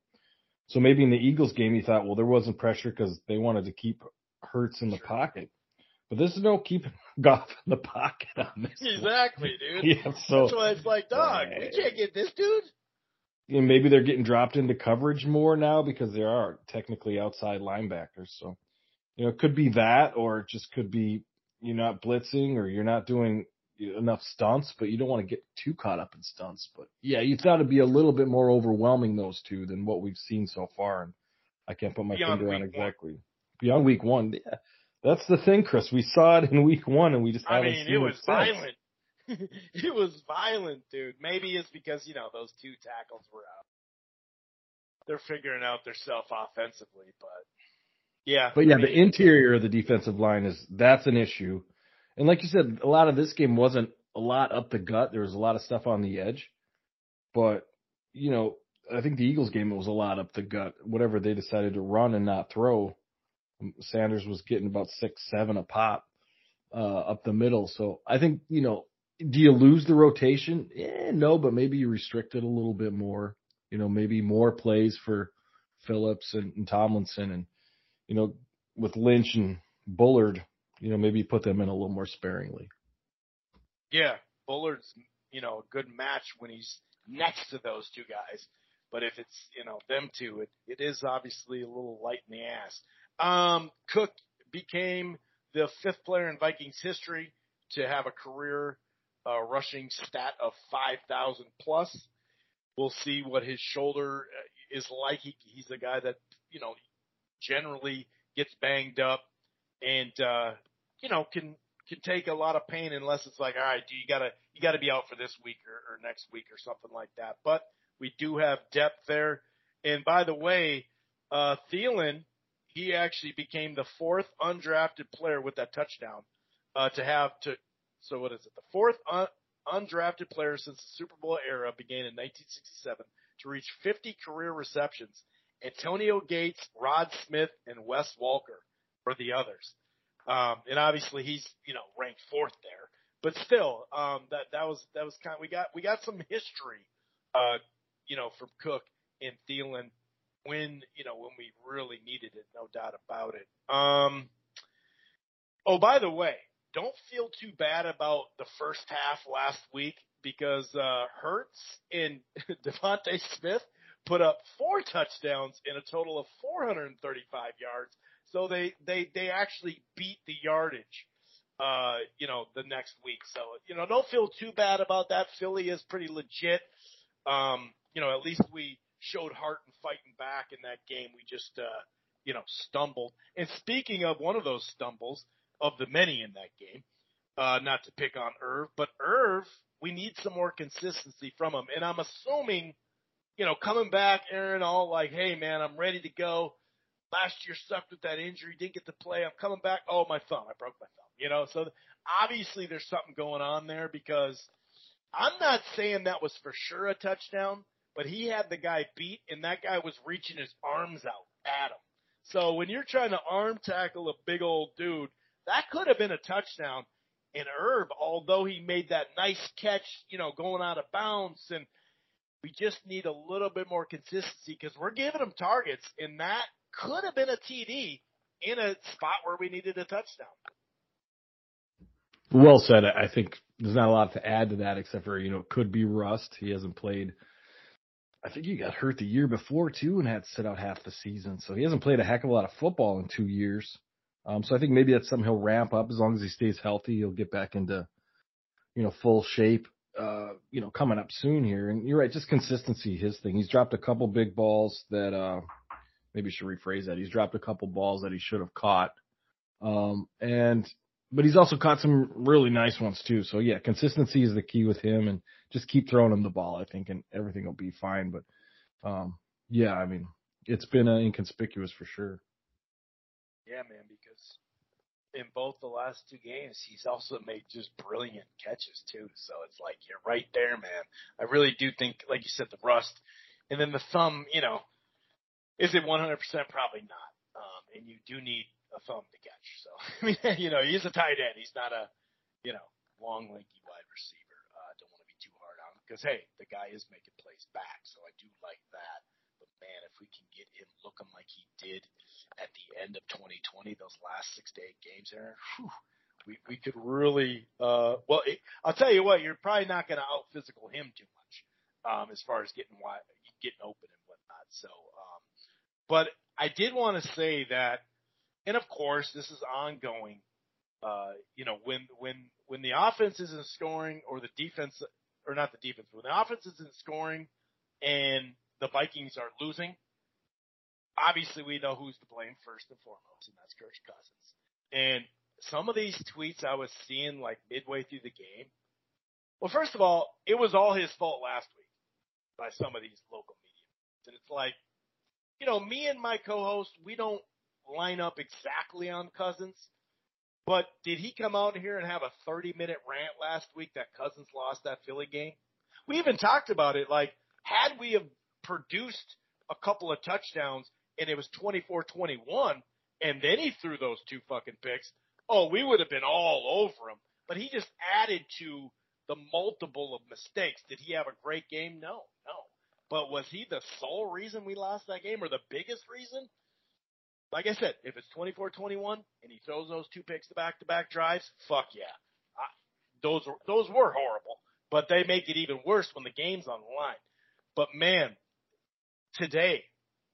So maybe in the Eagles game, you thought, well, there wasn't pressure because they wanted to keep Hurts in the pocket. But there's no keeping Goff in the pocket on this. Exactly, dude. Yeah, so that's why it's like, dog, we can't get this dude. And maybe they're getting dropped into coverage more now because they are technically outside linebackers. So, it could be that, or it just could be you're not blitzing, or you're not doing enough stunts, but you don't want to get too caught up in stunts. But yeah, you've got to be a little bit more overwhelming, those two, than what we've seen so far. And I can't put my finger on exactly. Beyond week one. Yeah. That's the thing, Chris. We saw it in week one, and we just haven't seen it. It was violent. It was violent, dude. Maybe it's because, those 2 tackles were out. They're figuring out their self offensively, but yeah. But yeah, the interior of the defensive line that's an issue. And like you said, a lot of this game wasn't a lot up the gut. There was a lot of stuff on the edge. But, I think the Eagles game, it was a lot up the gut. Whatever they decided to run and not throw, Sanders was getting about 6-7 a pop up the middle. So I think, do you lose the rotation? No, but maybe you restrict it a little bit more. Maybe more plays for Phillips and Tomlinson, and, with Lynch and Bullard, maybe you put them in a little more sparingly. Yeah, Bullard's, a good match when he's next to those 2 guys. But if it's, them two, it is obviously a little light in the ass. Cook became the 5th player in Vikings history to have a career rushing stat of 5,000 plus. We'll see what his shoulder is like. He's a guy that, generally gets banged up and, can take a lot of pain, unless it's like, all right, you gotta be out for this week or next week or something like that. But we do have depth there. And by the way, Thielen, he actually became the 4th undrafted player with that touchdown so what is it? The 4th undrafted player since the Super Bowl era began in 1967 to reach 50 career receptions. Antonio Gates, Rod Smith, and Wes Walker were the others. And obviously he's, ranked 4th there, but still, that was kind of, we got some history, from Cook and Thielen when we really needed it, no doubt about it. Oh, by the way, don't feel too bad about the first half last week, because Hurts and Devontae Smith put up 4 touchdowns and a total of 435 yards. So they actually beat the yardage, the next week. So, don't feel too bad about that. Philly is pretty legit. At least we showed heart and fighting back in that game. We just, stumbled. And speaking of one of those stumbles, of the many in that game, not to pick on Irv, but Irv, we need some more consistency from him. And I'm assuming, coming back, Aaron, all like, hey, man, I'm ready to go. Last year sucked with that injury, didn't get to play. I'm coming back. Oh, my thumb. I broke my thumb. So obviously there's something going on there, because I'm not saying that was for sure a touchdown, but he had the guy beat, and that guy was reaching his arms out at him. So when you're trying to arm tackle a big old dude, that could have been a touchdown. And Herb, although he made that nice catch, going out of bounds, and we just need a little bit more consistency, because we're giving him targets, and that could have been a TD in a spot where we needed a touchdown. Well said. I think there's not a lot to add to that, except for, it could be rust. He hasn't played. I think he got hurt the year before, too, and had to sit out half the season. So he hasn't played a heck of a lot of football in 2 years. So I think maybe that's something he'll ramp up. As long as he stays healthy, he'll get back into, full shape, coming up soon here. And you're right, just consistency, his thing. He's dropped a couple big balls that maybe should rephrase that. He's dropped a couple balls that he should have caught. But he's also caught some really nice ones too. So yeah, consistency is the key with him, and just keep throwing him the ball, I think, and everything will be fine. But it's been inconspicuous for sure. Yeah, man, because in both the last 2 games, he's also made just brilliant catches too. So it's like, you're right there, man. I really do think, like you said, the rust, and then the thumb, is it 100%? Probably not. And you do need a thumb to catch. So, he's a tight end. He's not a, long, lanky wide receiver. Don't want to be too hard on him, because, hey, the guy is making plays back. So I do like that. But, man, if we can get him looking like he did at the end of 2020, those last 6 to 8 games there, we could really, I'll tell you what, you're probably not going to out-physical him too much as far as getting open and whatnot. So, but I did want to say that, and of course, this is ongoing. When the offense isn't scoring, or the defense, or not the defense, when the offense isn't scoring and the Vikings are losing, obviously we know who's to blame first and foremost, and that's Kirk Cousins. And some of these tweets I was seeing like midway through the game. Well, first of all, it was all his fault last week by some of these local media. And it's like, me and my co-host, we don't line up exactly on Cousins, but did he come out here and have a 30-minute rant last week that Cousins lost that Philly game? We even talked about it, like, had we have produced a couple of touchdowns and it was 24-21, and then he threw those 2 fucking picks, we would have been all over him. But he just added to the multiple of mistakes. Did he have a great game? No. But was he the sole reason we lost that game, or the biggest reason? Like I said, if it's 24-21 and he throws those 2 picks to back-to-back drives, fuck yeah. Those were horrible, but they make it even worse when the game's on the line. But man, yesterday,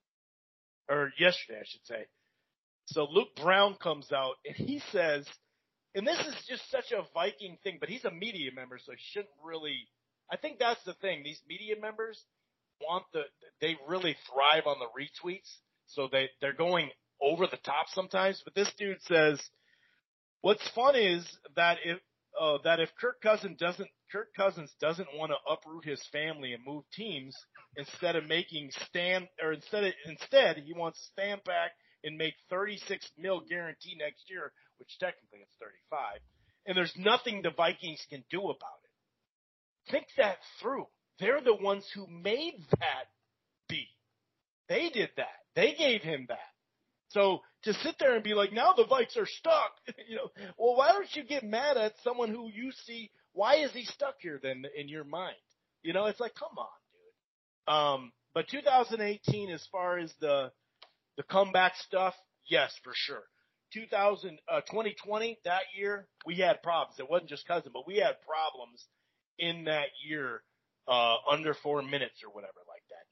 I should say, so Luke Brown comes out and he says, and this is just such a Viking thing, but he's a media member, so he shouldn't really, I think that's the thing. These media members they really thrive on the retweets, so they're going over the top sometimes. But this dude says, what's fun is that if Kirk Cousins doesn't want to uproot his family and move teams, instead he wants to stand back and make $36 million guarantee next year, which technically it's 35, and there's nothing the Vikings can do about it. Think that through. They're the ones who made that beat. They did that. They gave him that. So to sit there and be like, now the Vikes are stuck, well, why don't you get mad at someone who you see? Why is he stuck here then in your mind? It's like, come on, dude. But 2018, as far as the comeback stuff, yes, for sure. 2020, that year, we had problems. It wasn't just Cousins, but we had problems in that year, under 4 minutes or whatever like that.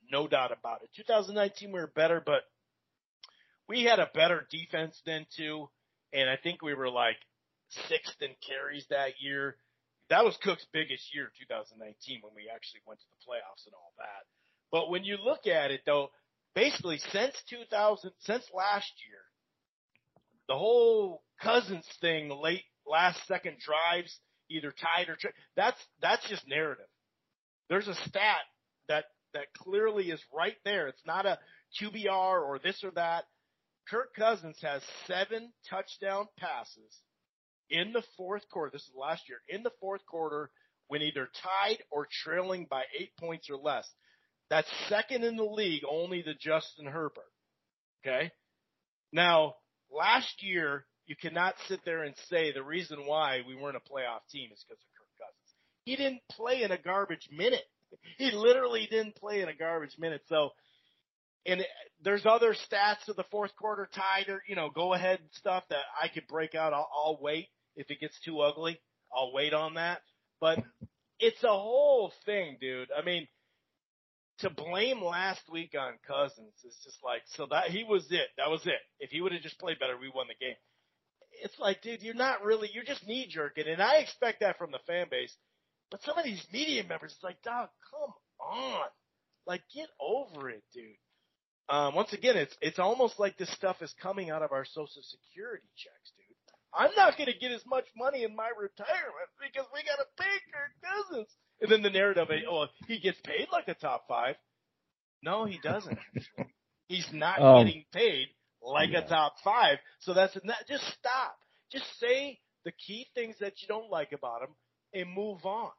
no doubt about it. 2019 we were better, but we had a better defense then too, and I think we were like 6th in carries that year. That was Cook's biggest year, 2019, when we actually went to the playoffs and all that. But when you look at it, though, basically since last year, the whole Cousins thing, late last second drives, either tied or that's just narrative. There's a stat that clearly is right there. It's not a QBR or this or that. Kirk Cousins has 7 touchdown passes in the fourth quarter. This is last year. In the fourth quarter, when either tied or trailing by 8 points or less. That's second in the league, only to Justin Herbert. Okay? Now, last year, you cannot sit there and say the reason why we weren't a playoff team is because of Kirk Cousins. He didn't play in a garbage minute. He literally didn't play in a garbage minute. So, and there's other stats of the fourth quarter tied or, go ahead stuff that I could break out. I'll wait. If it gets too ugly, I'll wait on that. But it's a whole thing, dude. I mean, to blame last week on Cousins is just like, so that he was it. That was it. If he would have just played better, we won the game. It's like, dude, you're just knee-jerking. And I expect that from the fan base. But some of these media members, it's like, dog, come on. Like, get over it, dude. Once again, it's almost like this stuff is coming out of our Social Security checks, dude. I'm not going to get as much money in my retirement because we got to pay Kirk Cousins. And then the narrative, he gets paid like a top 5. No, he doesn't. He's not getting paid like a top 5. So just stop. Just say the key things that you don't like about him and move on.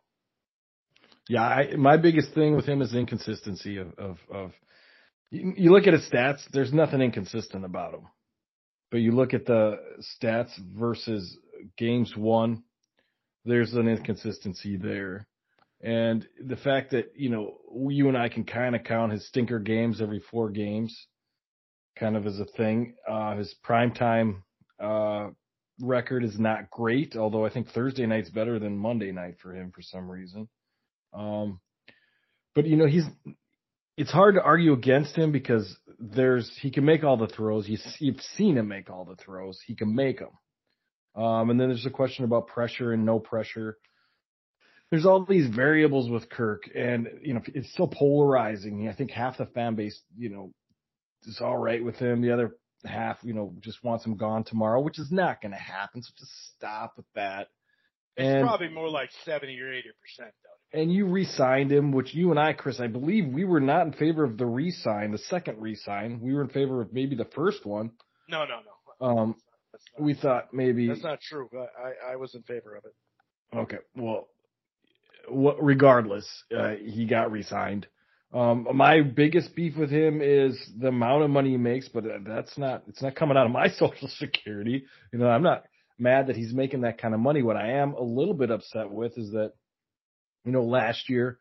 Yeah, my biggest thing with him is inconsistency of you look at his stats, there's nothing inconsistent about him. But you look at the stats versus games won, there's an inconsistency there. And the fact that, you and I can kind of count his stinker games every 4 games kind of as a thing. His primetime record is not great, although I think Thursday night's better than Monday night for him for some reason. But, it's hard to argue against him because he can make all the throws. You've seen him make all the throws. He can make them. And then there's a question about pressure and no pressure. There's all these variables with Kirk, and it's so polarizing. I think half the fan base, is all right with him. The other half, just wants him gone tomorrow, which is not going to happen. So just stop with that. It's probably more like 70 or 80%, though. And you re-signed him, which you and I, Chris, I believe we were not in favor of the re-sign, the second re-sign. We were in favor of maybe the first one. No. We thought maybe that's not true. I was in favor of it. Okay, well, regardless, he got re-signed. My biggest beef with him is the amount of money he makes, but it's not coming out of my Social Security. I'm not mad that he's making that kind of money. What I am a little bit upset with is that, last year,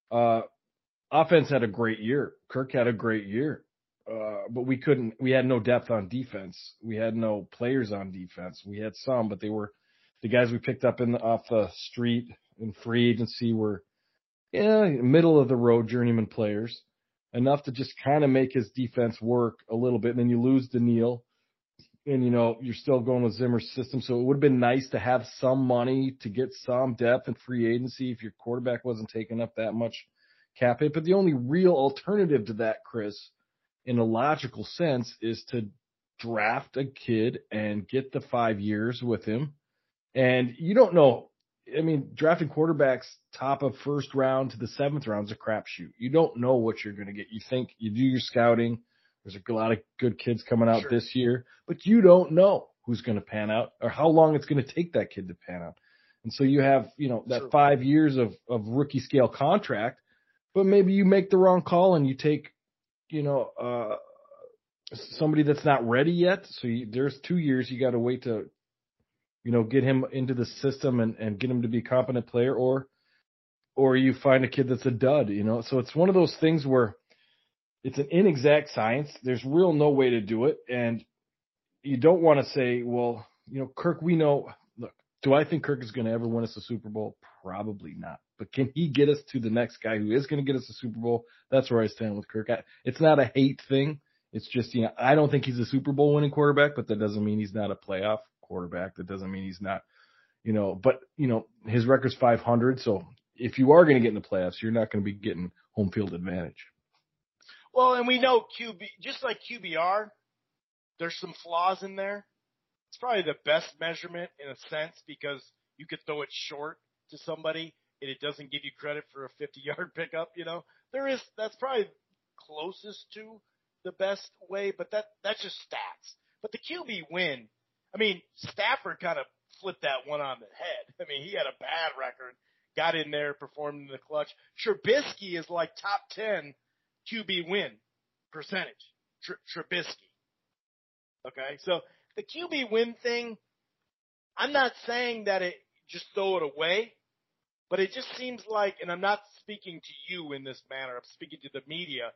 offense had a great year. Kirk had a great year. But we had no depth on defense. We had no players on defense. We had some, but they were the guys we picked up off the street in free agency were, middle of the road journeyman players, enough to just kind of make his defense work a little bit. And then you lose Daniil, and you're still going with Zimmer's system. So it would have been nice to have some money to get some depth in free agency if your quarterback wasn't taking up that much cap hit. But the only real alternative to that, Chris, in a logical sense, is to draft a kid and get the 5 years with him. And you don't know. I mean, drafting quarterbacks top of first round to the 7th round is a crapshoot. You don't know what you're going to get. You think you do your scouting. There's a lot of good kids coming out this year, but you don't know who's going to pan out or how long it's going to take that kid to pan out. And so you have, that 5 years of rookie scale contract, but maybe you make the wrong call and you take, somebody that's not ready yet. So there's 2 years you got to wait to, get him into the system and get him to be a competent player, or you find a kid that's a dud, So it's one of those things where it's an inexact science. There's real no way to do it. And you don't want to say, well, Kirk, we know. Look, do I think Kirk is going to ever win us a Super Bowl? Probably not. but can he get us to the next guy who is going to get us a Super Bowl? That's where I stand with Kirk. It's not a hate thing. It's just, I don't think he's a Super Bowl winning quarterback, but that doesn't mean he's not a playoff quarterback. That doesn't mean he's not, but his record's 500. So if you are going to get in the playoffs, you're not going to be getting home field advantage. Well, and we know just like QBR, there's some flaws in there. It's probably the best measurement in a sense because you could throw it short to somebody and it doesn't give you credit for a 50-yard pickup. That's probably closest to the best way, but that's just stats. But the QB win, Stafford kind of flipped that one on the head. He had a bad record, got in there, performed in the clutch. Trubisky is like top 10 QB win percentage. Trubisky. Okay, so the QB win thing, I'm not saying that it just throw it away, but it just seems like, and I'm not speaking to you in this manner, I'm speaking to the media,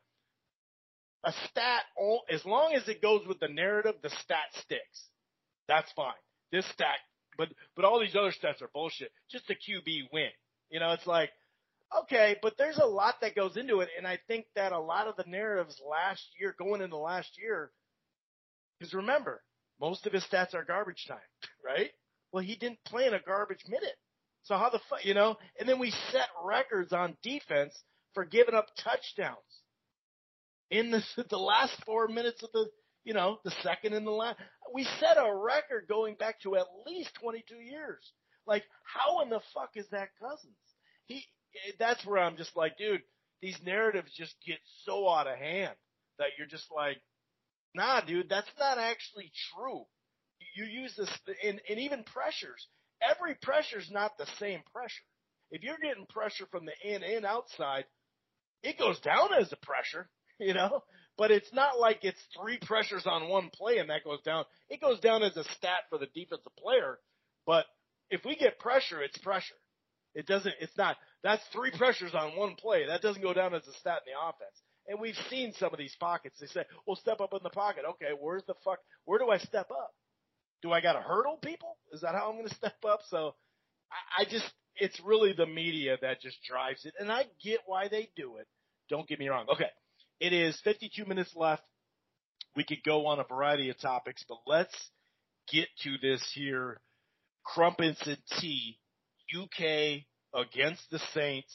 a stat, as long as it goes with the narrative, the stat sticks. That's fine. This stat, but all these other stats are bullshit. Just a QB win. It's like, okay, but there's a lot that goes into it, and I think that a lot of the narratives going into last year, because remember, most of his stats are garbage time, right? Well, he didn't play in a garbage minute. So how the fuck, And then we set records on defense for giving up touchdowns in the last 4 minutes of the second and the last. We set a record going back to at least 22 years. Like, how in the fuck is that Cousins? That's where I'm just like, dude, these narratives just get so out of hand that you're just like, nah, dude, that's not actually true. You use this, and even pressures. Every pressure's not the same pressure. If you're getting pressure from the in and outside, it goes down as a pressure, But it's not like it's 3 pressures on one play and that goes down. It goes down as a stat for the defensive player. But if we get pressure, it's pressure. That's 3 pressures on one play. That doesn't go down as a stat in the offense. And we've seen some of these pockets. They say, well, step up in the pocket. Okay, where do I step up? Do I got to hurdle people? Is that how I'm going to step up? So it's really the media that just drives it. And I get why they do it. Don't get me wrong. Okay, it is 52 minutes left. We could go on a variety of topics, but let's get to this here. Crumpets and Tea, UK against the Saints.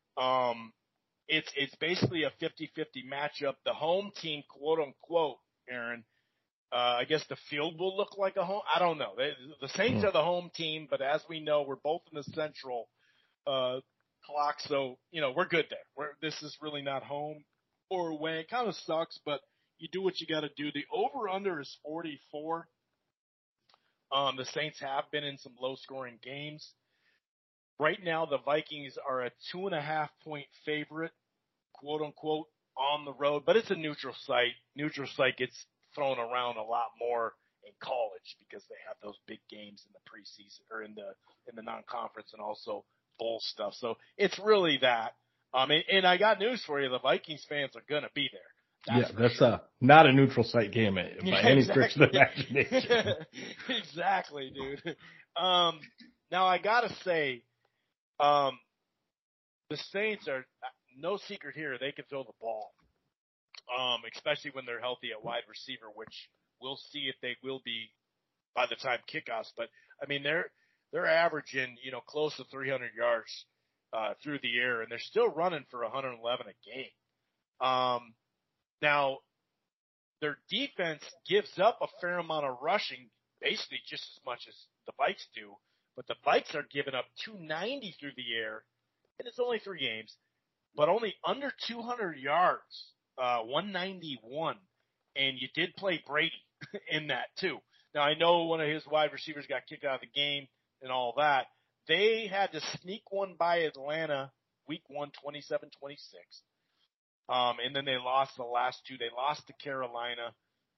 It's basically a 50-50 matchup. The home team, quote unquote, Aaron, I guess the field will look like a home. I don't know. The Saints are the home team, but as we know, we're both in the central clock, so we're good there. This is really not home or away. It kind of sucks, but you do what you got to do. The over/under is 44. The Saints have been in some low-scoring games. Right now, the Vikings are a 2.5-point favorite, quote unquote, on the road, but it's a neutral site. Neutral site gets thrown around a lot more in college because they have those big games in the preseason or in the non-conference and also bowl stuff. So it's really that. And I got news for you: the Vikings fans are gonna be there. That's not a neutral site game by any stretch of the imagination. Exactly, dude. Now I gotta say, the Saints are no secret here. They can throw the ball. Especially when they're healthy at wide receiver, which we'll see if they will be by the time kickoffs. But they're averaging close to 300 yards through the air, and they're still running for 111 a game. Now their defense gives up a fair amount of rushing, basically just as much as the Vikes do. But the Vikes are giving up 290 through the air, and it's only 3 games, but only under 200 yards. 191, and you did play Brady in that too. Now I know one of his wide receivers got kicked out of the game and all that. They had to sneak one by Atlanta week 1, 27-26. And then they lost the last 2. They lost to Carolina.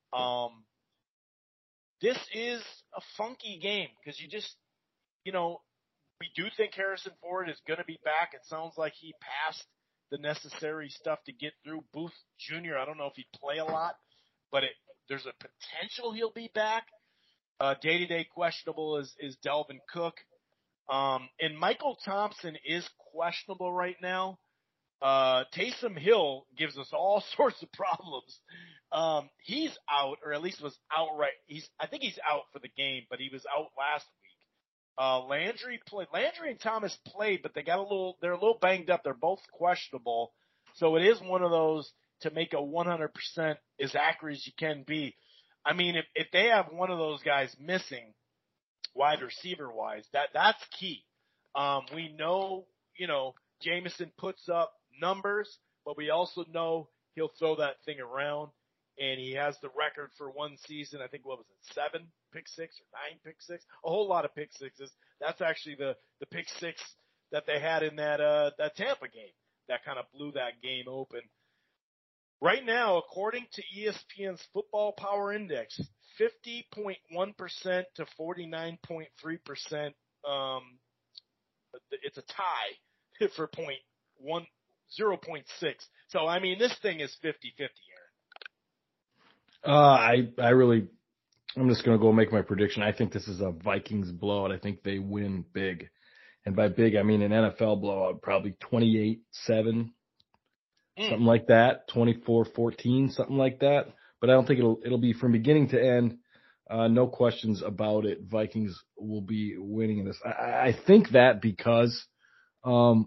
This is a funky game because you just, we do think Harrison Ford is going to be back. It sounds like he passed the necessary stuff to get through. Booth Jr., I don't know if he'd play a lot, but there's a potential he'll be back. Day-to-day questionable is Delvin Cook. And Michael Thompson is questionable right now. Taysom Hill gives us all sorts of problems. He's out, or at least was out I think he's out for the game, but he was out last week. Landry and Thomas played, but they're a little banged up. They're both questionable. So it is one of those to make a 100% as accurate as you can be. I mean, if they have one of those guys missing, wide receiver wise, that's key. We know, Jameson puts up numbers, but we also know he'll throw that thing around, and he has the record for one season. I think, 7 pick six or 9 pick six? A whole lot of pick sixes. That's actually the pick six that they had in that Tampa game that kind of blew that game open. Right now, according to ESPN's Football Power Index, 50.1% to 49.3%. It's a tie for 0.6. So, I mean, this thing is 50-50, Aaron. I'm just going to go make my prediction. I think this is a Vikings blowout. I think they win big. And by big, I mean an NFL blowout, probably 28-7, something like that, 24-14, something like that. But I don't think it'll be from beginning to end. No questions about it. Vikings will be winning this. I think that because I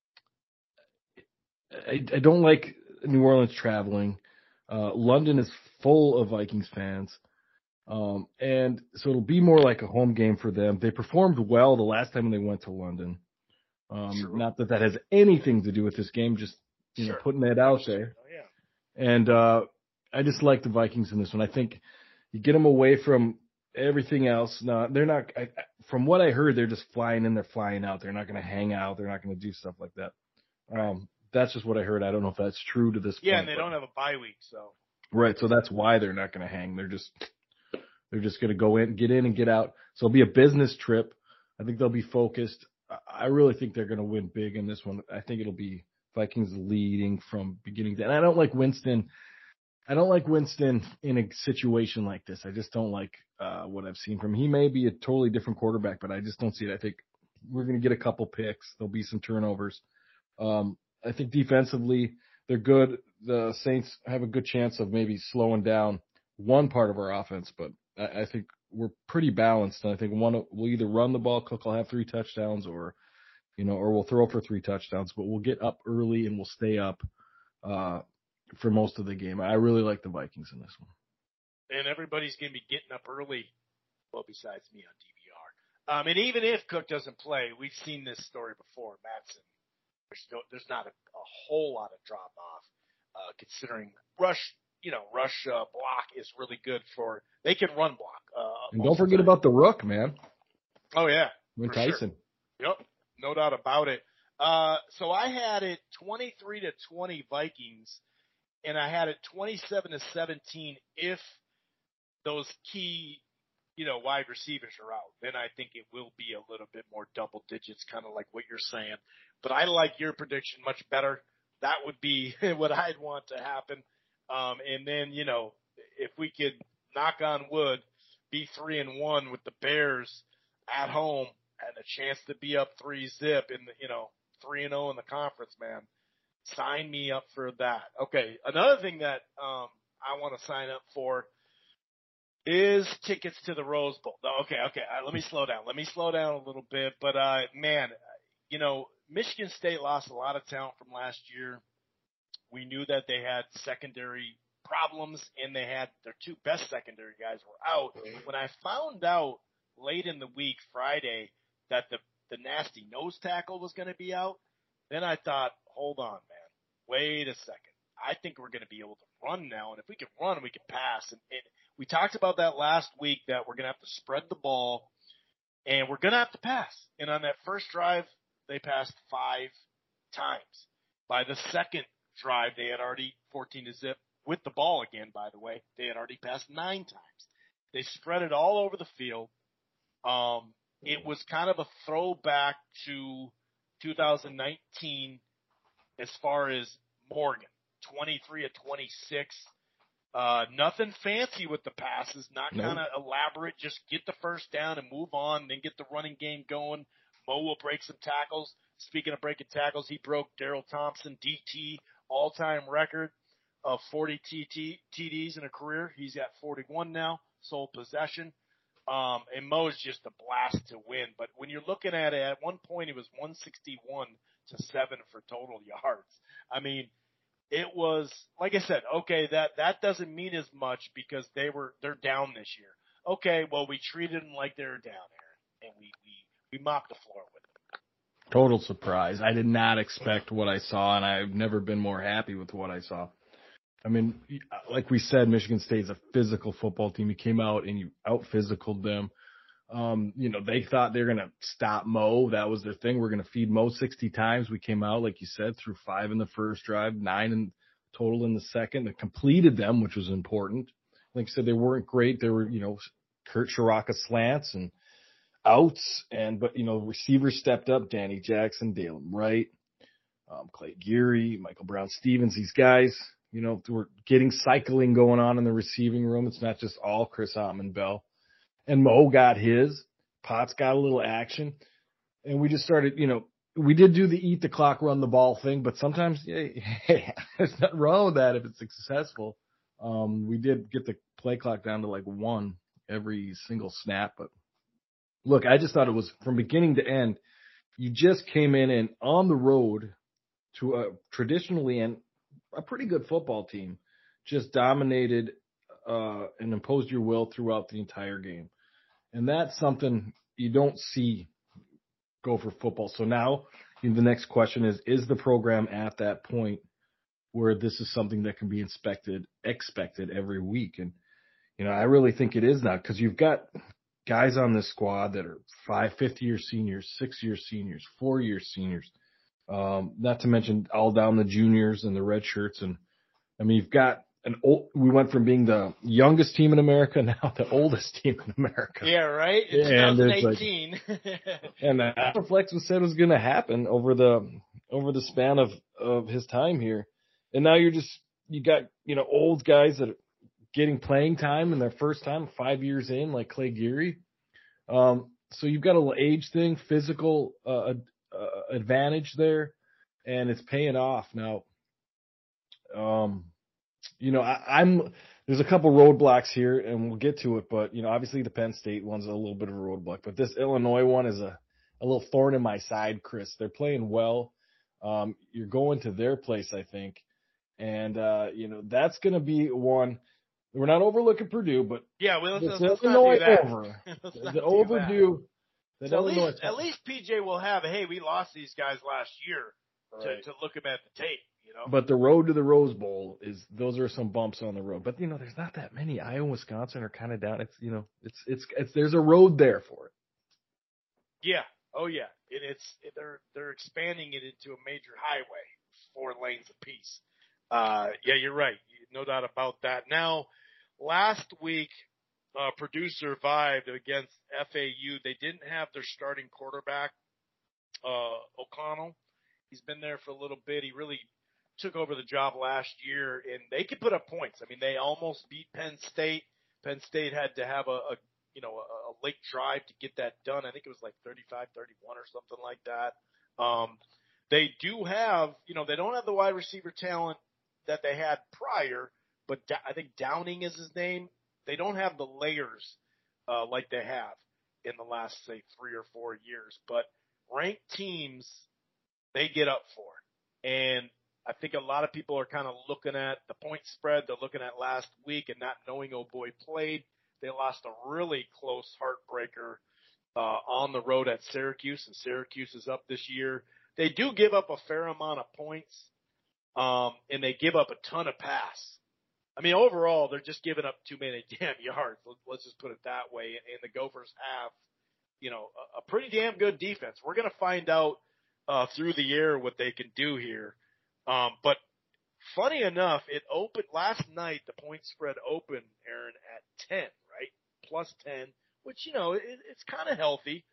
don't like New Orleans traveling. London is full of Vikings fans. And so it'll be more like a home game for them. They performed well the last time they went to London. Sure. Not that has anything to do with this game, just sure. Putting that out there. Oh, yeah. And I just like the Vikings in this one. I think you get them away from everything else. No, they're not. From what I heard, they're just flying in, they're flying out. They're not going to hang out. They're not going to do stuff like that. That's just what I heard. I don't know if that's true to this point. Yeah, and they don't have a bye week, so. Right, so that's why they're not going to hang. They're just going to go in and get out. So it'll be a business trip. I think they'll be focused. I really think they're going to win big in this one. I think it'll be Vikings leading from beginning to end. I don't like Winston. In a situation like this. I just don't like what I've seen from him. He may be a totally different quarterback, but I just don't see it. I think we're going to get a couple picks. There'll be some turnovers. I think defensively they're good. The Saints have a good chance of maybe slowing down one part of our offense, but I think we're pretty balanced. And I think we'll either run the ball, Cook will have 3 touchdowns, or we'll throw for 3 touchdowns, but we'll get up early and we'll stay up for most of the game. I really like the Vikings in this one. And everybody's going to be getting up early, well, besides me on DVR. And even if Cook doesn't play, we've seen this story before. Matson, there's not a whole lot of drop off, considering rush block is really good for. They can run block. And don't forget about the Rook, man. Oh yeah, Tyson. Sure. Yep, no doubt about it. So I had it 23-20 Vikings. And I had it 27-17 if those key, wide receivers are out. Then I think it will be a little bit more double digits, kind of like what you're saying. But I like your prediction much better. That would be what I'd want to happen. And then, if we could, knock on wood, be 3-1 with the Bears at home and a chance to be up 3-0 in the, 3-0 in the conference, man. Sign me up for that. Okay, another thing that I want to sign up for is tickets to the Rose Bowl. Okay. Let me slow down. A little bit. But, man, Michigan State lost a lot of talent from last year. We knew that they had secondary problems, and they had their 2 best secondary guys were out. When I found out late in the week, Friday, that the nasty nose tackle was going to be out, then I thought, hold on, man. Wait a second. I think we're going to be able to run now, and if we can run, we can pass. And we talked about that last week, that we're going to have to spread the ball, and we're going to have to pass. And on that first drive, they passed 5 times. By the second drive, they had already 14-0 with the ball again, by the way. They had already passed 9 times. They spread it all over the field. It was kind of a throwback to 2019 as far as Morgan, 23-26. Nothing fancy with the passes, not kind of elaborate. Just get the first down and move on, then get the running game going. Mo will break some tackles. Speaking of breaking tackles, he broke Daryl Thompson, DT, all-time record of 40 TDs in a career. He's at 41 now, sole possession. And Mo's just a blast to win. But when you're looking at it, at one point he was 161 to 7 for total yards. I mean, it was, like I said, okay, that doesn't mean as much because they're down this year. Okay, well, we treated them like they were down, Aaron, and we mopped the floor with them. Total surprise. I did not expect what I saw, and I've never been more happy with what I saw. I mean, like we said, Michigan State's a physical football team. You came out and you out-physicaled them. They thought they were going to stop Mo. That was their thing. We're going to feed Mo 60 times. We came out, like you said, through 5 in the first drive, 9 in total in the second. They completed them, which was important. Like I said, they weren't great. They were, Kurt Shiraka slants and outs, but receivers stepped up. Danny Jackson, Dalen Wright, Clay Geary, Michael Brown-Stevens. These guys, we're getting cycling going on in the receiving room. It's not just all Chris Ottman-Bell. And Mo got his. Potts got a little action. And we just started, we did do the eat the clock, run the ball thing, but sometimes, hey, there's nothing wrong with that if it's successful. We did get the play clock down to like 1 every single snap, but look, I just thought it was from beginning to end. You just came in and on the road to a traditionally and a pretty good football team, just dominated and imposed your will throughout the entire game. And that's something you don't see Gopher football. So now the next question is the program at that point where this is something that can be expected every week? And, I really think it is now because you've got guys on this squad that are 5-year seniors, 6-year seniors, 4-year seniors, not to mention all down the juniors and the red shirts. And I mean, you've got we went from being the youngest team in America now the oldest team in America. Yeah, right. It's 2018. And that's what Flex said was going to happen over the span of his time here. And now you got, old guys that are getting playing time in their first time, 5 years in, like Clay Geary. So you've got a little age thing, physical advantage there, and it's paying off now. There's a couple roadblocks here, and we'll get to it, but, obviously the Penn State one's a little bit of a roadblock, but this Illinois one is a little thorn in my side, Chris. They're playing well. You're going to their place, I think, and, that's going to be one. We're not overlooking Purdue, but yeah, let's not do that. The overdue. So at least PJ will have, hey, we lost these guys last year to look them at the tape. But the road to the Rose Bowl those are some bumps on the road. But there's not that many. Iowa and Wisconsin are kind of down. It's there's a road there for it. Yeah. Oh yeah. They're expanding it into a major highway, 4 lanes apiece. Yeah, you're right. No doubt about that. Now, last week, Purdue survived against FAU. They didn't have their starting quarterback, O'Connell. He's been there for a little bit. He really took over the job last year, and they could put up points. I mean, they almost beat Penn State. Penn State had to have a late drive to get that done. I think it was like 35-31 or something like that. They do have, they don't have the wide receiver talent that they had prior, but I think Downing is his name. They don't have the layers like they have in the last, say, 3 or 4 years. But ranked teams, they get up for it. And I think a lot of people are kind of looking at the point spread. They're looking at last week and not knowing boy played. They lost a really close heartbreaker on the road at Syracuse, and Syracuse is up this year. They do give up a fair amount of points, and they give up a ton of pass. I mean, overall, they're just giving up too many damn yards. Let's just put it that way. And the Gophers have, a pretty damn good defense. We're going to find out through the year what they can do here. But funny enough, it opened last night. The point spread opened, Aaron, at 10, right? Plus 10, which, it's kind of healthy.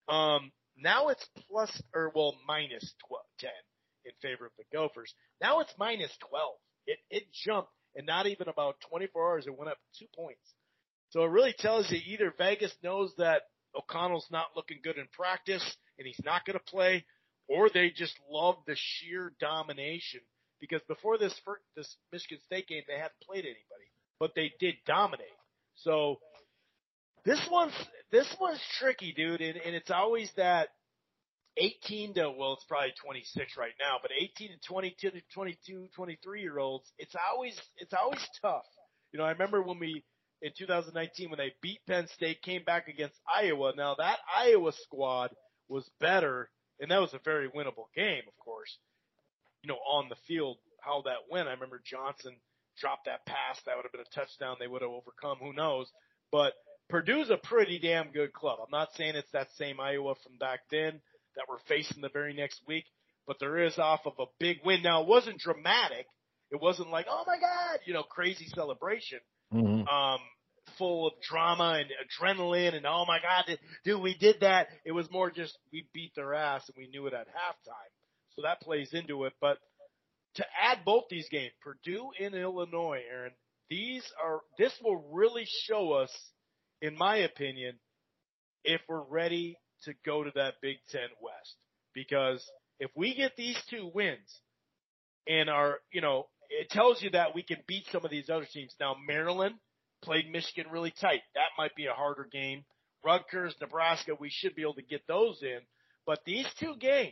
Now it's minus 10 in favor of the Gophers. Now it's minus 12. It jumped, and not even about 24 hours, it went up 2 points. So it really tells you either Vegas knows that O'Connell's not looking good in practice, and he's not going to play, or they just love the sheer domination. Because before this Michigan State game, they hadn't played anybody, but they did dominate. So this one's tricky, dude, and it's always that 18 to, well, it's probably 26 right now, but 18 to 22 to 22, 23-year-olds, it's always tough. You know, I remember when in 2019, when they beat Penn State, came back against Iowa. Now that Iowa squad was better, and that was a very winnable game, of course. You know, on the field, how that went. I remember Johnson dropped that pass. That would have been a touchdown. They would have overcome. Who knows? But Purdue's a pretty damn good club. I'm not saying it's that same Iowa from back then that we're facing the very next week, but there is off of a big win. Now, it wasn't dramatic. It wasn't like, oh, my God, you know, crazy celebration, full of drama and adrenaline and, oh, my God, dude, we did that. It was more just we beat their ass and we knew it at halftime. So that plays into it. But to add both these games, Purdue and Illinois, Aaron, this will really show us, in my opinion, if we're ready to go to that Big Ten West. Because if we get these two wins and it tells you that we can beat some of these other teams. Now, Maryland played Michigan really tight. That might be a harder game. Rutgers, Nebraska, we should be able to get those in. But these two games,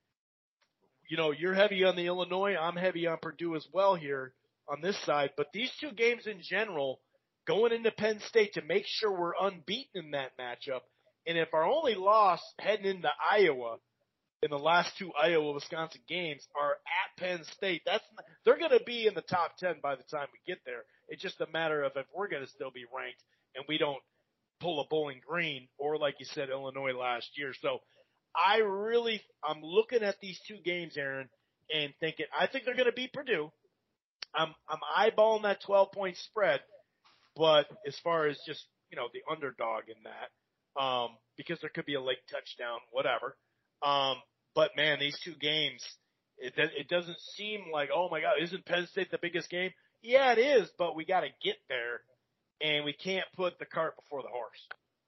you know, you're heavy on the Illinois. I'm heavy on Purdue as well here on this side. But these two games in general, going into Penn State to make sure we're unbeaten in that matchup. And if our only loss heading into Iowa in the last two Iowa-Wisconsin games are at Penn State, they're going to be in the top 10 by the time we get there. It's just a matter of if we're going to still be ranked and we don't pull a Bowling Green or, like you said, Illinois last year. So I'm looking at these two games, Aaron, and thinking I think they're going to beat Purdue. I'm eyeballing that 12-point spread, but as far as just, you know, the underdog in that, because there could be a late touchdown, whatever. But man, these two games, it doesn't seem like, oh my God, isn't Penn State the biggest game? Yeah, it is, but we got to get there, and we can't put the cart before the horse.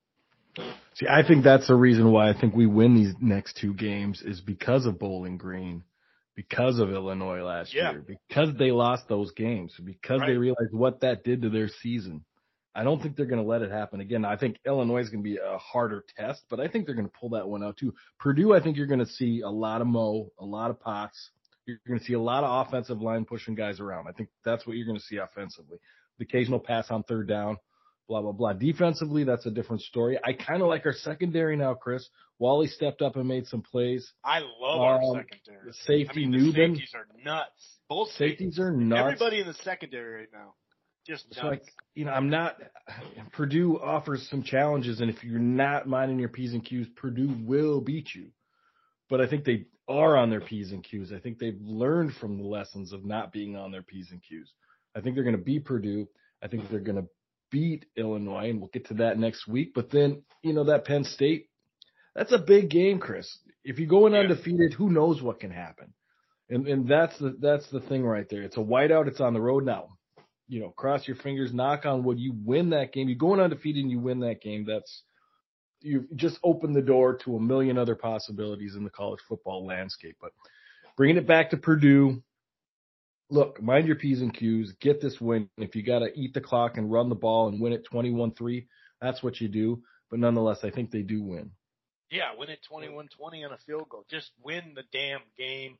See, I think that's the reason why I think we win these next two games is because of Bowling Green, because of Illinois last year, because they lost those games, because they realized what that did to their season. I don't think they're going to let it happen again. I think Illinois is going to be a harder test, but I think they're going to pull that one out too. Purdue, I think you're going to see a lot of a lot of Potts. You're going to see a lot of offensive line pushing guys around. I think that's what you're going to see offensively. The occasional pass on third down. Blah, blah, blah. Defensively, that's a different story. I kind of like our secondary now, Chris. Wally stepped up and made some plays. I love our secondary. The safety, Newman. The safeties are nuts. Both safeties are nuts. Everybody in the secondary right now. Just nuts. So, like, you know, Purdue offers some challenges, and if you're not minding your P's and Q's, Purdue will beat you. But I think they are on their P's and Q's. I think they've learned from the lessons of not being on their P's and Q's. I think they're going to beat Purdue. I think they're going to beat Illinois, and we'll get to that next week. But then, you know, that Penn State, that's a big game, Chris. If you go in undefeated, who knows what can happen? And that's the thing right there. It's a whiteout. It's on the road now. You know, cross your fingers, knock on wood. You win that game. You go in undefeated and you win that game. You've just opened the door to a million other possibilities in the college football landscape. But bringing it back to Purdue, look, mind your P's and Q's. Get this win. If you got to eat the clock and run the ball and win it 21-3, that's what you do. But nonetheless, I think they do win. Yeah, win it 21-20 on a field goal. Just win the damn game.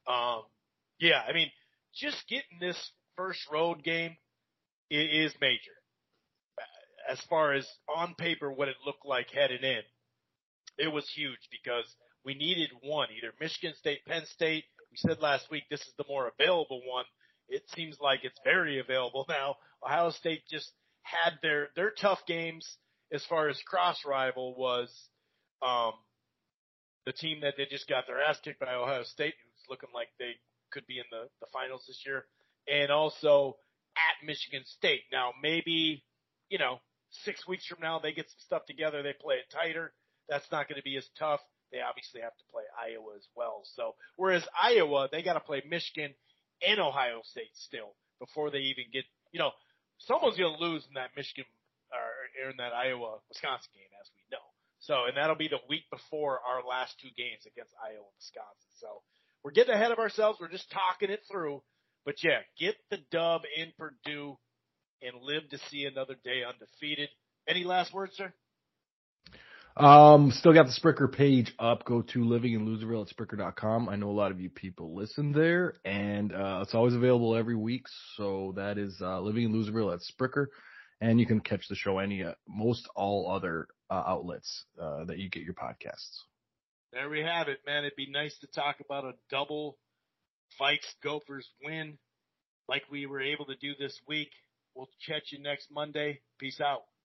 Yeah, I mean, just getting this first road game is major. As far as on paper what it looked like heading in, it was huge because we needed one, either Michigan State, Penn State. We said last week this is the more available one. It seems like it's very available now. Ohio State just had their tough games as far as cross-rival was the team that they just got their ass kicked by Ohio State, who's looking like they could be in the finals this year, and also at Michigan State. Now, maybe, 6 weeks from now they get some stuff together, they play it tighter. That's not going to be as tough. They obviously have to play Iowa as well. So, whereas Iowa, they got to play Michigan and Ohio State still before they even get, someone's going to lose in that Michigan or in that Iowa-Wisconsin game, as we know. So, and that'll be the week before our last two games against Iowa and Wisconsin. So we're getting ahead of ourselves. We're just talking it through. But yeah, get the dub in Purdue and live to see another day undefeated. Any last words, sir? Still got the Spricker page up. Go to livinginloserville at Spricker.com. I know a lot of you people listen there, and it's always available every week. So that is Living in Loserville at Spricker, and you can catch the show most all other outlets that you get your podcasts. There we have it, man. It'd be nice to talk about a double Vikes Gophers win like we were able to do this week. We'll catch you next Monday. Peace out.